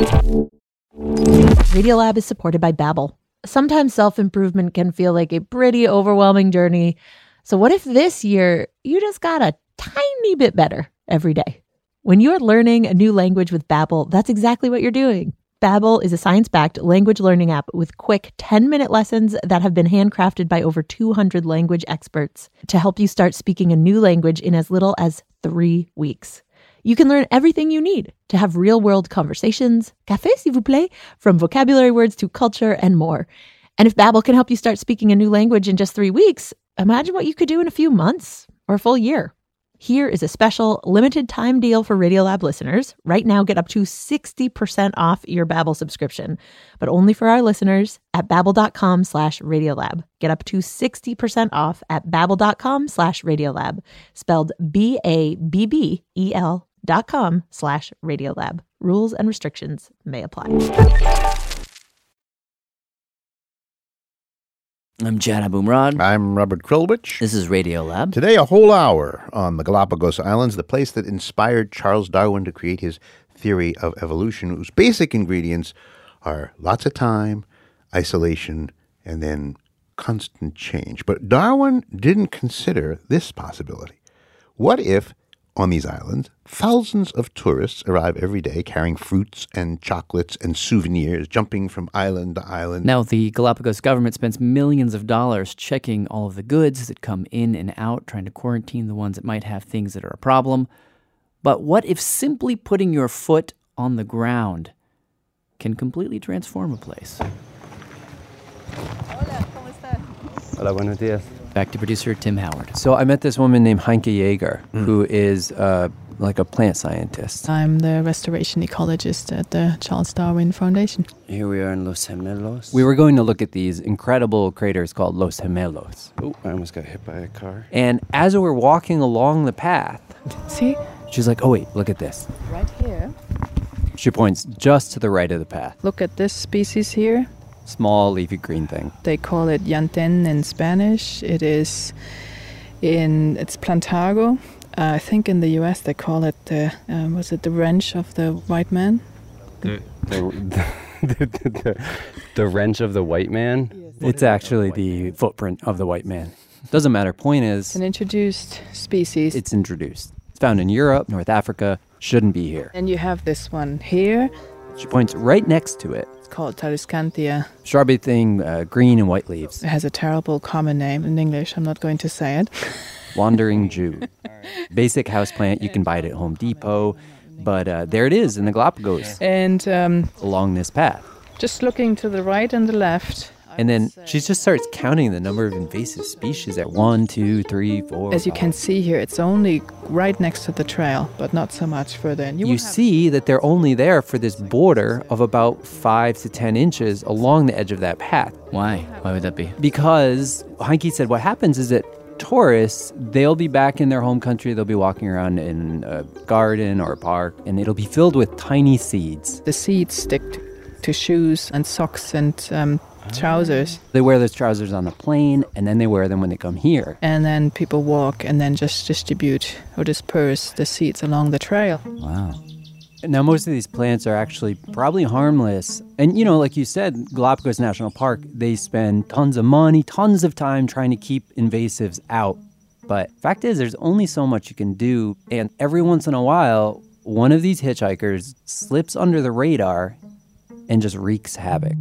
Radiolab is supported by Babbel. Sometimes self-improvement can feel like a pretty overwhelming journey. So what if this year you just got a tiny bit better every day? When you're learning a new language with Babbel, that's exactly what you're doing. Babbel is a science-backed language learning app with quick 10-minute lessons that have been handcrafted by over 200 language experts to help you start speaking a new language in as little as 3 weeks. You can learn everything you need to have real-world conversations, café s'il vous plaît, from vocabulary words to culture and more. And if Babbel can help you start speaking a new language in just 3 weeks, imagine what you could do in a few months or a full year. Here is a special limited time deal for Radiolab listeners. Right now, get up to 60% off your Babbel subscription, but only for our listeners at babbel.com/Radiolab. Get up to 60% off at babbel.com/Radiolab, spelled BABBEL.com/Radiolab. Rules and restrictions may apply. I'm Jan Abumrad. I'm Robert Krulwich. This is Radiolab. Today, a whole hour on the Galapagos Islands, the place that inspired Charles Darwin to create his theory of evolution, whose basic ingredients are lots of time, isolation, and then constant change. But Darwin didn't consider this possibility. What if, on these islands, thousands of tourists arrive every day carrying fruits and chocolates and souvenirs, jumping from island to island? Now, the Galapagos government spends millions of dollars checking all of the goods that come in and out, trying to quarantine the ones that might have things that are a problem. But what if simply putting your foot on the ground can completely transform a place? Hola, buenos días. Back to producer Tim Howard. So I met this woman named Heinke Jaeger, who is like a plant scientist. I'm the restoration ecologist at the Charles Darwin Foundation. Here we are in Los Gemelos. We were going to look at these incredible craters called Los Gemelos. Oh, I almost got hit by a car. And as we're walking along the path, see? She's like, oh wait, look at this. Right here. She points just to the right of the path. Look at this species here. Small leafy green thing. They call it llantén in Spanish. It's plantago. I think in the U.S. they call it the wrench of the white man? The wrench of the white man? It's actually the footprint of the white man. Doesn't matter. Point is, it's an introduced species. It's introduced. It's found in Europe, North Africa. Shouldn't be here. And you have this one here. She points right next to it. It's called Taliscanthia. Shrubby thing, green and white leaves. It has a terrible common name in English. I'm not going to say it. Wandering Jew. Basic houseplant. You can buy it at Home Depot. But there it is in the Galapagos. And along this path. Just looking to the right and the left. And then she just starts counting the number of invasive species at 1, 2, 3, 4. As you can see here, it's only right next to the trail, but not so much further. And you see that they're only there for this border of about 5 to 10 inches along the edge of that path. Why? Why would that be? Because Heinke said what happens is that tourists, they'll be back in their home country. They'll be walking around in a garden or a park, and it'll be filled with tiny seeds. The seeds stick to shoes and socks and trousers. They wear those trousers on the plane, and then they wear them when they come here. And then people walk and then just distribute or disperse the seeds along the trail. Wow. Now, most of these plants are actually probably harmless. And, you know, like you said, Galapagos National Park, they spend tons of money, tons of time trying to keep invasives out. But fact is, there's only so much you can do. And every once in a while, one of these hitchhikers slips under the radar and just wreaks havoc.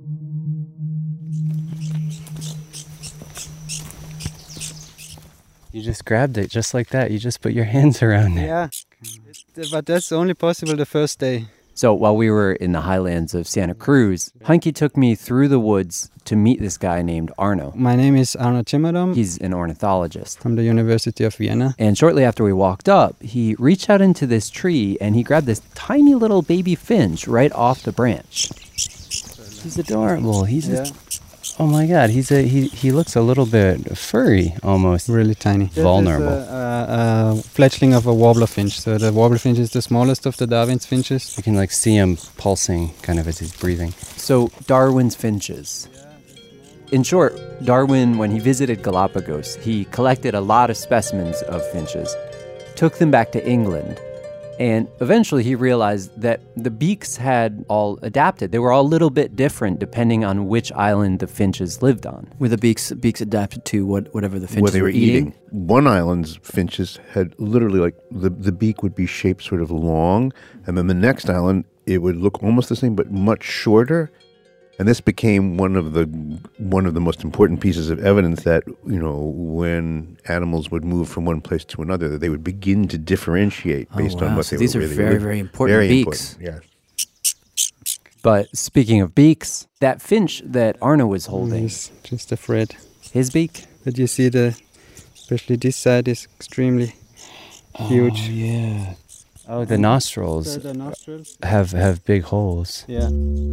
You just grabbed it just like that. You just put your hands around it. Yeah, but that's only possible the first day. So while we were in the highlands of Santa Cruz, Heinke took me through the woods to meet this guy named Arno. My name is Arno Chimadom. He's an ornithologist from the University of Vienna. And shortly after we walked up, he reached out into this tree and he grabbed this tiny little baby finch right off the branch. He's adorable. Oh my God, he looks a little bit furry almost. Really tiny. Vulnerable. This is a fledgling of a warbler finch. So the warbler finch is the smallest of the Darwin's finches. You can see him pulsing kind of as he's breathing. So Darwin's finches. In short, Darwin, when he visited Galapagos, he collected a lot of specimens of finches, took them back to England, and eventually he realized that the beaks had all adapted. They were all a little bit different depending on which island the finches lived on. Were the beaks adapted to whatever the finches they were eating? One island's finches had literally the beak would be shaped sort of long, and then the next island it would look almost the same but much shorter. And this became one of the most important pieces of evidence that, when animals would move from one place to another, that they would begin to differentiate based on what they were. These are very, very important beaks. Important, yes. But speaking of beaks, that finch that Arno was holding. He's just afraid. His beak? But you see especially this side is extremely huge. Oh, yeah. Oh, the nostrils. The nostrils have big holes. Yeah.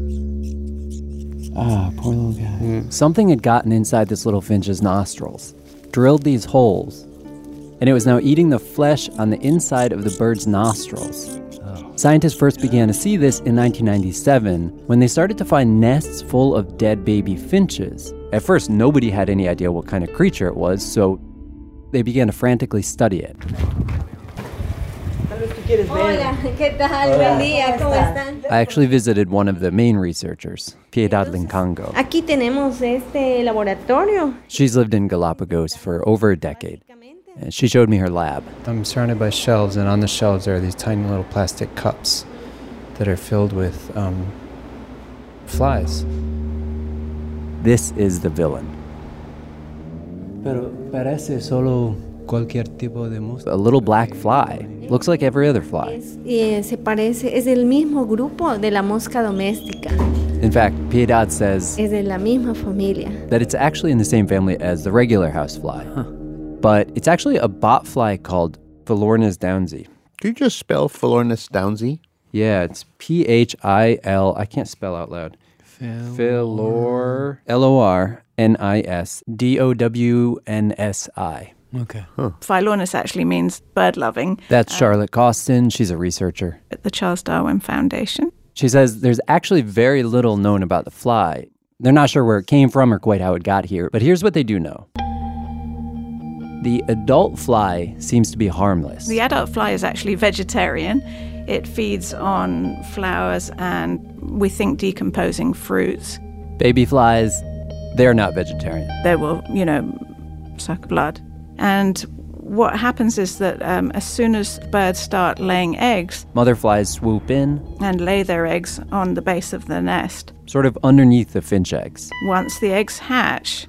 Ah, poor little guy. Something had gotten inside this little finch's nostrils, drilled these holes, and it was now eating the flesh on the inside of the bird's nostrils. Scientists first began to see this in 1997 when they started to find nests full of dead baby finches. At first, nobody had any idea what kind of creature it was, so they began to frantically study it. Hola, ¿qué tal? Buen día, ¿cómo están? I actually visited one of the main researchers, Piedad Lincango. Aquí tenemos este laboratorio. She's lived in Galapagos for over a decade. And she showed me her lab. I'm surrounded by shelves, and on the shelves there are these tiny little plastic cups that are filled with flies. This is the villain. Pero parece solo cualquier tipo de mosca. A little black fly. Looks like every other fly. Se parece, es del mismo grupo de la mosca doméstica. In fact, Piedad says es de la misma familia. That it's actually in the same family as the regular housefly. But it's actually a botfly called Philornis downsii. Could you just spell Philornis downsii? Yeah, it's Phil. I can't spell out loud. Lornisdownsii. Okay. Philornis actually means bird-loving. That's Charlotte Costin. She's a researcher at the Charles Darwin Foundation. She says there's actually very little known about the fly. They're not sure where it came from or quite how it got here, but here's what they do know. The adult fly seems to be harmless. The adult fly is actually vegetarian. It feeds on flowers and, we think, decomposing fruits. Baby flies, they're not vegetarian. They will, suck blood. And what happens is that as soon as birds start laying eggs, mother flies swoop in and lay their eggs on the base of the nest, sort of underneath the finch eggs. Once the eggs hatch,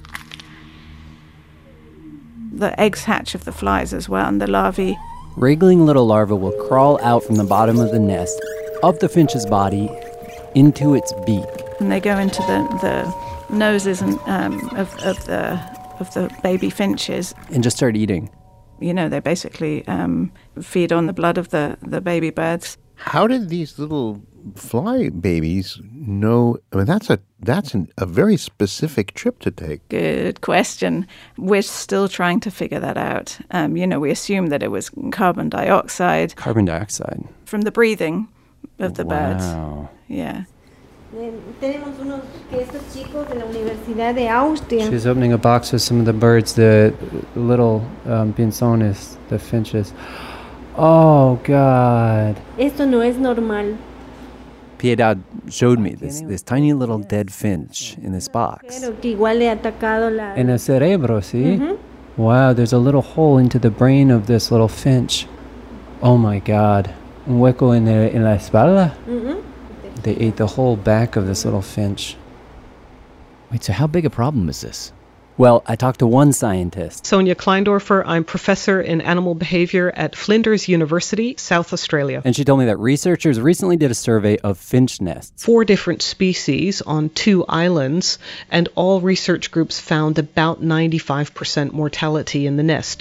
the eggs hatch of the flies as well, and the larvae. Wriggling little larvae will crawl out from the bottom of the nest, up the finch's body, into its beak. And they go into the noses and of the baby finches. And just start eating. They basically feed on the blood of the baby birds. How did these little fly babies know? I mean, that's a very specific trip to take. Good question. We're still trying to figure that out. We assume that it was carbon dioxide. Carbon dioxide. From the breathing of the birds. Wow. Yeah. Tenemos unos que estos chicos de la Universidad de Austria. She's opening a box with some of the birds, the little pinzones, the finches. Oh, God. Esto no es normal. Piedad showed me this tiny little dead finch in this box. Igual le ha atacado la... En el cerebro, ¿sí? Mm-hmm. Wow, there's a little hole into the brain of this little finch. Oh, my God. Un hueco en la espalda? Mm-hmm. They ate the whole back of this little finch. Wait, so how big a problem is this? Well, I talked to one scientist. Sonia Kleindorfer. I'm professor in animal behavior at Flinders University, South Australia. And she told me that researchers recently did a survey of finch nests. 4 different species on 2 islands, and all research groups found about 95% mortality in the nest.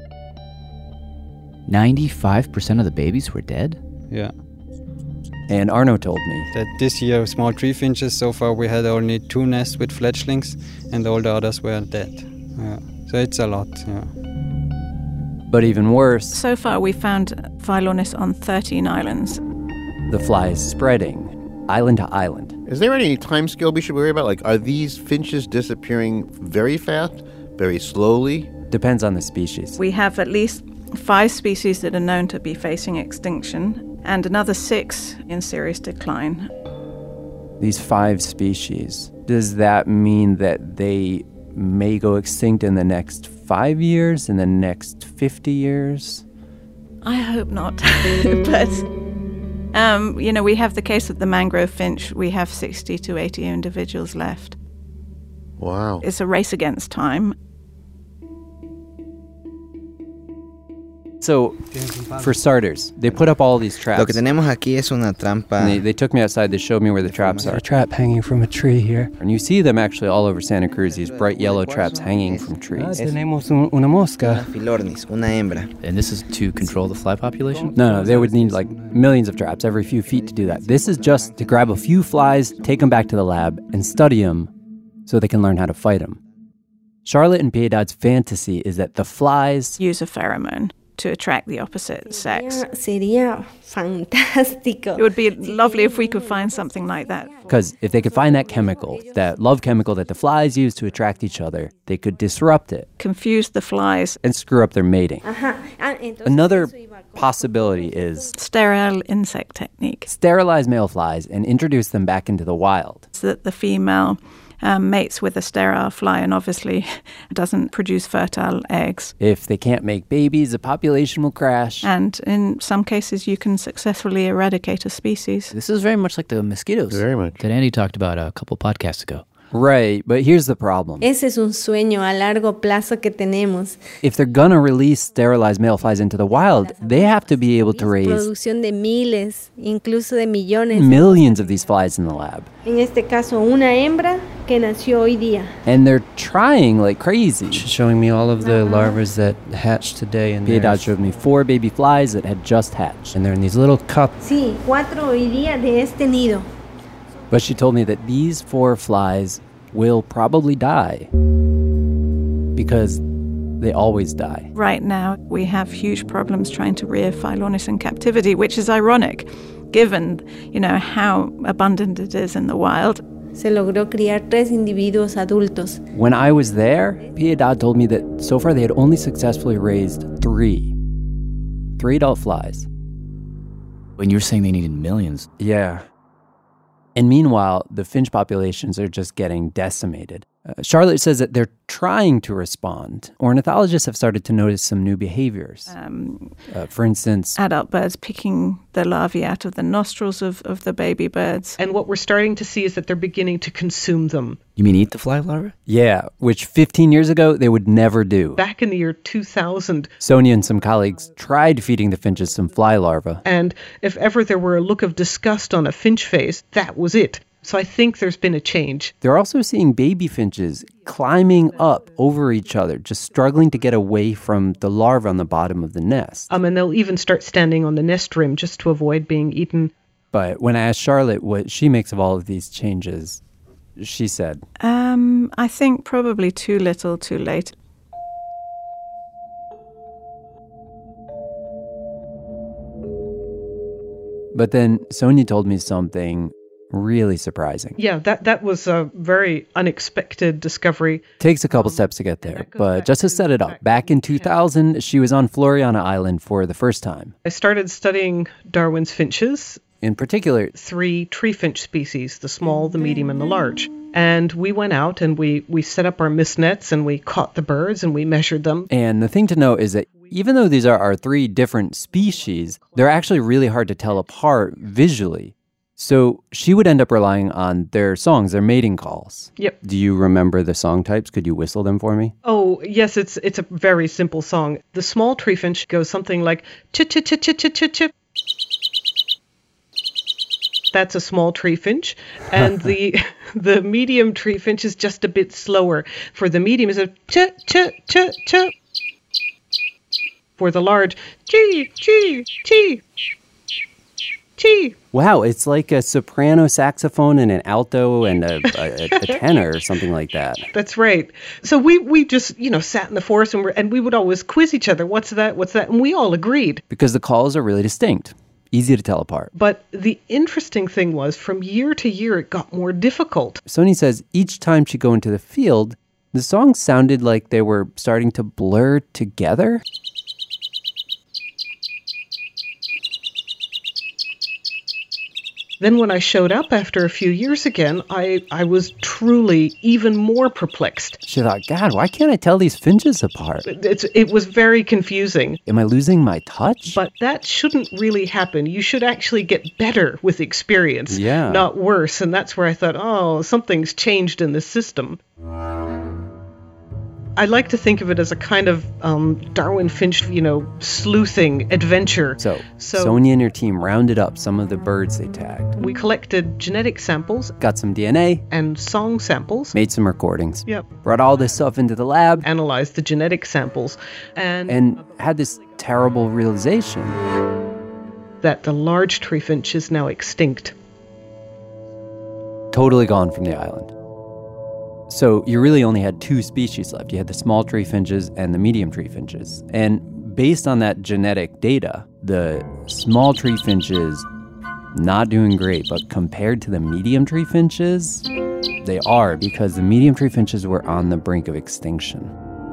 95% of the babies were dead? Yeah. And Arno told me that this year, small tree finches, so far we had only 2 nests with fledglings, and all the others were dead. Yeah. So it's a lot, yeah. But even worse, so far we found Phyllonis on 13 islands. The fly is spreading, island to island. Is there any time scale we should worry about? Like, are these finches disappearing very fast, very slowly? Depends on the species. We have at least 5 species that are known to be facing extinction, and another 6 in serious decline. These 5 species, does that mean that they may go extinct in the next 5 years, in the next 50 years? I hope not. But, we have the case of the mangrove finch. We have 60 to 80 individuals left. Wow. It's a race against time. So, for starters, they put up all these traps. Lo que tenemos aquí es una trampa. They took me outside, they showed me where the traps are. A trap hanging from a tree here. And you see them actually all over Santa Cruz, these bright yellow traps hanging from trees. Tenemos una mosca. Una Philornis, una hembra. And this is to control the fly population? No, they would need like millions of traps every few feet to do that. This is just to grab a few flies, take them back to the lab, and study them so they can learn how to fight them. Charlotte and Piedad's fantasy is that the flies use a pheromone to attract the opposite sex. Sería fantástico. It would be lovely if we could find something like that. Because if they could find that chemical, that love chemical that the flies use to attract each other, they could disrupt it. Confuse the flies. And screw up their mating. Another possibility is sterile insect technique. Sterilize male flies and introduce them back into the wild. So that the female mates with a sterile fly and obviously doesn't produce fertile eggs. If they can't make babies, the population will crash. And in some cases, you can successfully eradicate a species. This is very much like the mosquitoes. Very much. That Andy talked about a couple podcasts ago. Right, but here's the problem. Ese es un sueño a largo plazo que tenemos. If they're gonna release sterilized male flies into the wild, they have to be able to raise producción de miles, incluso de millones. Millions of these flies in the lab. En este caso, una hembra que nació hoy día. And they're trying like crazy. She's showing me all of the larvae that hatched today. And Piedad showed me 4 baby flies that had just hatched. And they're in these little cups. Sí, 4 hoy día de este nido. But she told me that these 4 flies will probably die because they always die. Right now, we have huge problems trying to rear Phyllonis in captivity, which is ironic, given, how abundant it is in the wild. Se logró criar 3 individuos adultos. When I was there, Piedad told me that so far they had only successfully raised 3 adult flies. When you're saying they needed millions. Yeah. And meanwhile, the finch populations are just getting decimated. Charlotte says that they're trying to respond. Ornithologists have started to notice some new behaviors. For instance, adult birds picking the larvae out of the nostrils of the baby birds. And what we're starting to see is that they're beginning to consume them. You mean eat the fly larvae? Yeah, which 15 years ago they would never do. Back in the year 2000, Sonia and some colleagues tried feeding the finches some fly larvae. And if ever there were a look of disgust on a finch face, that was it. So I think there's been a change. They're also seeing baby finches climbing up over each other, just struggling to get away from the larvae on the bottom of the nest. And they'll even start standing on the nest rim just to avoid being eaten. But when I asked Charlotte what she makes of all of these changes, she said, I think probably too little, too late. But then Sonia told me something really surprising. Yeah, that was a very unexpected discovery. Takes a couple steps to get there, but just to set it up, back in 2000, she was on Floriana Island for the first time. I started studying Darwin's finches. In particular, 3 tree finch species, the small, the medium, and the large. And we went out and we set up our mist nets and we caught the birds and we measured them. And the thing to know is that even though these are our 3 different species, they're actually really hard to tell apart visually. So she would end up relying on their songs, their mating calls. Yep. Do you remember the song types? Could you whistle them for me? Oh, yes, it's a very simple song. The small tree finch goes something like chit chit chit chit chit chit chit. That's a small tree finch, and the medium tree finch is just a bit slower. For the medium, is a chit chit chit chit. For the large, chee chee chee chee. Wow, it's like a soprano saxophone and an alto and a tenor or something like that. That's right. So we just, sat in the forest and we would always quiz each other. What's that? What's that? And we all agreed. Because the calls are really distinct. Easy to tell apart. But the interesting thing was, from year to year, it got more difficult. Sony says each time she'd go into the field, the songs sounded like they were starting to blur together. Then when I showed up after a few years again, I was truly even more perplexed. She thought, God, why can't I tell these finches apart? It was very confusing. Am I losing my touch? But that shouldn't really happen. You should actually get better with experience, not worse. And that's where I thought, something's changed in the system. I like to think of it as a kind of Darwin Finch, sleuthing adventure. So Sonia and her team rounded up some of the birds they tagged. We collected genetic samples. Got some DNA. And song samples. Made some recordings. Yep. Brought all this stuff into the lab. Analyzed the genetic samples. And had this terrible realization. That the large tree finch is now extinct. Totally gone from the island. So you really only had two species left. You had the small tree finches and the medium tree finches. And based on that genetic data, the small tree finches, not doing great. But compared to the medium tree finches, they are, because the medium tree finches were on the brink of extinction.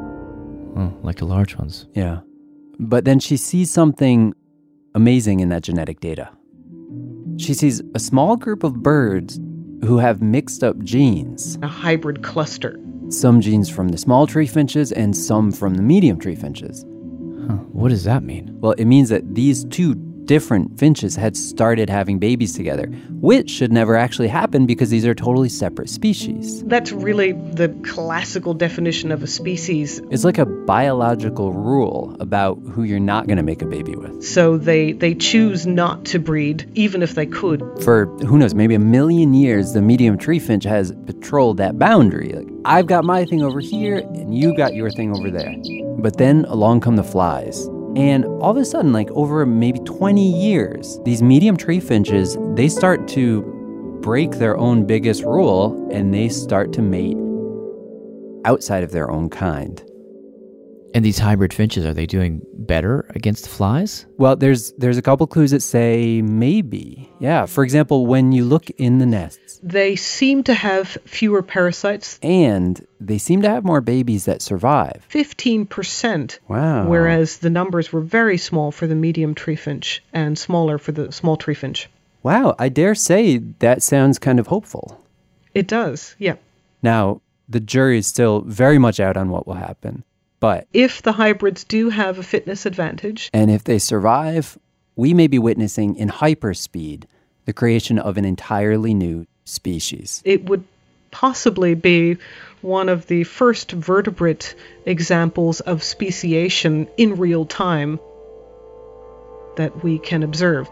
Oh, like the large ones. Yeah. But then she sees something amazing in that genetic data. She sees a small group of birds who have mixed up genes. A hybrid cluster. Some genes from the small tree finches and some from the medium tree finches. What does that mean? Well, it means that these two different finches had started having babies together, which should never actually happen because these are totally separate species. That's really the classical definition of a species. It's like a biological rule about who you're not going to make a baby with. So they choose not to breed, even if they could. For, who knows, maybe 1 million years, the medium tree finch has patrolled that boundary. Like, I've got my thing over here, and you got your thing over there. But then along come the flies. And all of a sudden, like over maybe 20 years, these medium tree finches, they start to break their own biggest rule and they start to mate outside of their own kind. And these hybrid finches, are they doing better against the flies? Well, there's a couple clues that say maybe. Yeah, for example, when you look in the nests. They seem to have fewer parasites. And they seem to have more babies that survive. 15%. Wow. Whereas the numbers were very small for the medium tree finch and smaller for the small tree finch. Wow, I dare say that sounds kind of hopeful. It does, yeah. Now, the jury is still very much out on what will happen. But if the hybrids do have a fitness advantage, and if they survive, we may be witnessing in hyperspeed the creation of an entirely new species. It would possibly be one of the first vertebrate examples of speciation in real time that we can observe.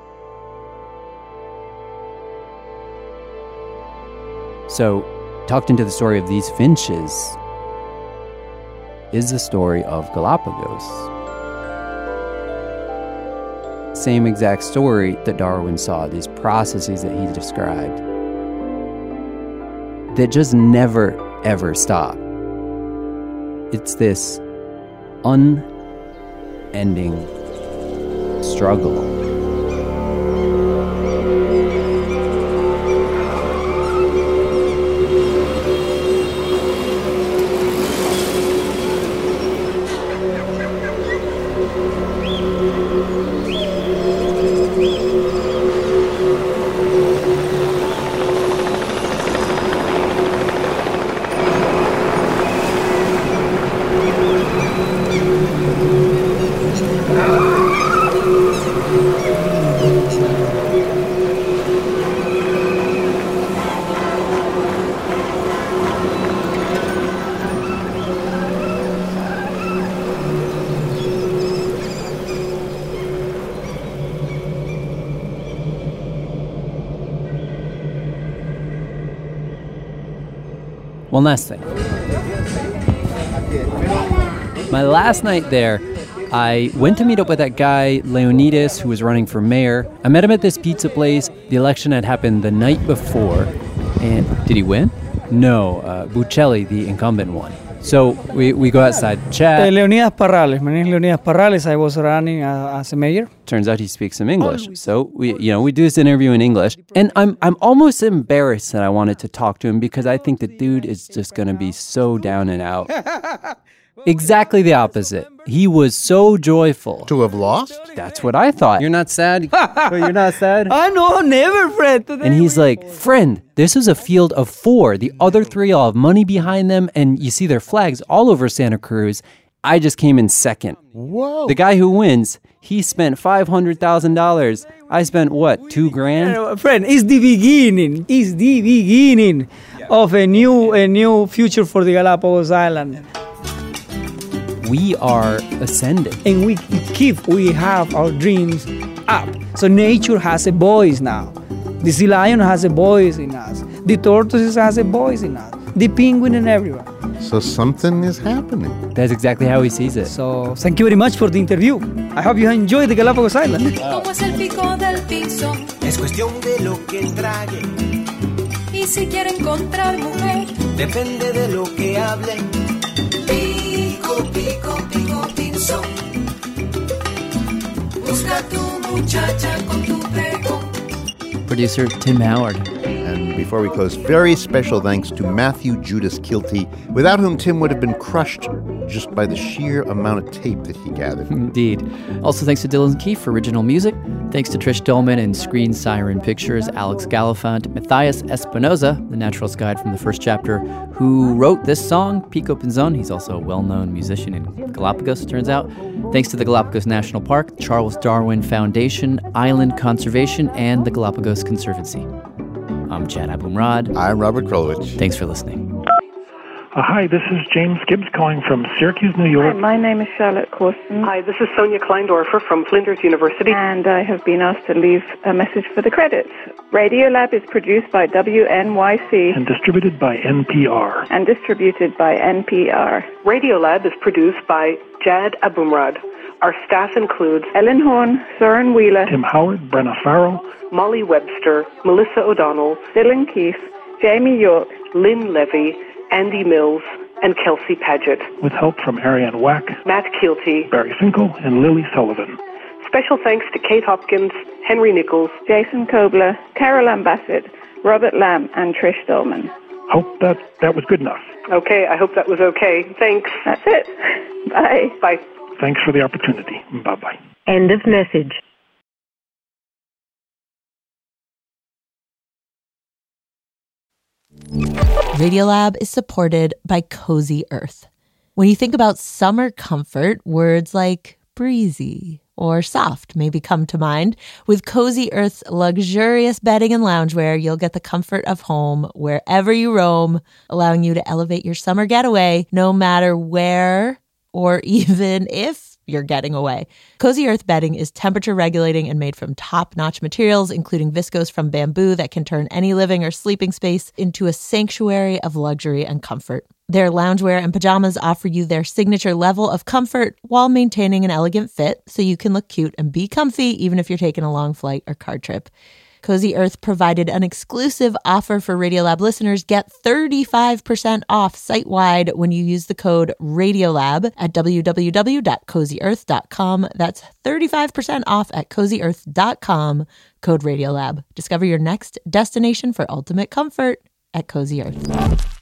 So, tucked into the story of these finches is the story of Galapagos. Same exact story that Darwin saw, these processes that he described, that just never, ever stop. It's this unending struggle. One last thing. My last night there, I went to meet up with that guy, Leonidas, who was running for mayor. I met him at this pizza place. The election had happened the night before. And did he win? No, Buccelli, the incumbent, won. So we go outside, chat. Leonidas Parrales. My name is Leonidas Parrales. I was running as a mayor. Turns out he speaks some English. So we do this interview in English. And I'm almost embarrassed that I wanted to talk to him because I think the dude is just going to be so down and out. Exactly the opposite. He was so joyful. To have lost? That's what I thought. You're not sad? You're not sad? No, never, friend. And he's like, friend, this is a field of 4. The other 3 all have money behind them, and you see their flags all over Santa Cruz. I just came in second. Whoa. The guy who wins, he spent $500,000. I spent, what, $2,000? Friend, it's the beginning. It's the beginning of a new future for the Galapagos Island. We are ascending. And we have our dreams up. So nature has a voice now. The sea lion has a voice in us. The tortoise has a voice in us. The penguin and everyone. So something is happening. That's exactly how he sees it. So thank you very much for the interview. I hope you enjoyed the Galapagos Island. Como es el pico del piso. Es cuestión de lo que trague. Y si quiere encontrar mujer. Depende de lo que hable. Pico, pico, pico, pinzo. Busca tu muchacha con tu pego. Producer Tim Howard. And before we close, very special thanks to Matthew Judas Kilty, without whom Tim would have been crushed just by the sheer amount of tape that he gathered. Indeed. Also thanks to Dylan Keefe for original music. Thanks to Trish Dolman and Screen Siren Pictures, Alex Galifant, Matthias Espinoza, the naturalist guide from the first chapter, who wrote this song, Pico Pinzon. He's also a well-known musician in Galapagos, it turns out. Thanks to the Galapagos National Park, Charles Darwin Foundation, Island Conservation, and the Galapagos Conservancy. I'm Chad Abumrad. I'm Robert Krulwich. Thanks for listening. Hi, this is James Gibbs calling from Syracuse, New York. Hi, my name is Charlotte Corson. Hi, this is Sonia Kleindorfer from Flinders University. And I have been asked to leave a message for the credits. Radiolab is produced by WNYC. And distributed by NPR. Radiolab is produced by Jad Abumrad. Our staff includes Ellen Horn, Soren Wheeler, Tim Howard, Brenna Farrell, Molly Webster, Melissa O'Donnell, Dylan Keefe, Jamie York, Lynn Levy, Andy Mills, and Kelsey Paget. With help from Ariane Wack, Matt Keelty, Barry Finkel, and Lily Sullivan. Special thanks to Kate Hopkins, Henry Nichols, Jason Kobler, Carol Ambassador, Robert Lamb, and Trish Dolman. Hope that was good enough. Okay, I hope that was okay. Thanks. That's it. Bye. Bye. Thanks for the opportunity. Bye-bye. End of message. Radiolab is supported by Cozy Earth. When you think about summer comfort, words like breezy or soft maybe come to mind. With Cozy Earth's luxurious bedding and loungewear, you'll get the comfort of home wherever you roam, allowing you to elevate your summer getaway no matter where or even if you're getting away. Cozy Earth bedding is temperature regulating and made from top-notch materials, including viscose from bamboo that can turn any living or sleeping space into a sanctuary of luxury and comfort. Their loungewear and pajamas offer you their signature level of comfort while maintaining an elegant fit, so you can look cute and be comfy even if you're taking a long flight or car trip. Cozy Earth provided an exclusive offer for Radiolab listeners. Get 35% off site-wide when you use the code RADIOLAB at www.cozyearth.com. That's 35% off at cozyearth.com, code RADIOLAB. Discover your next destination for ultimate comfort at Cozy Earth.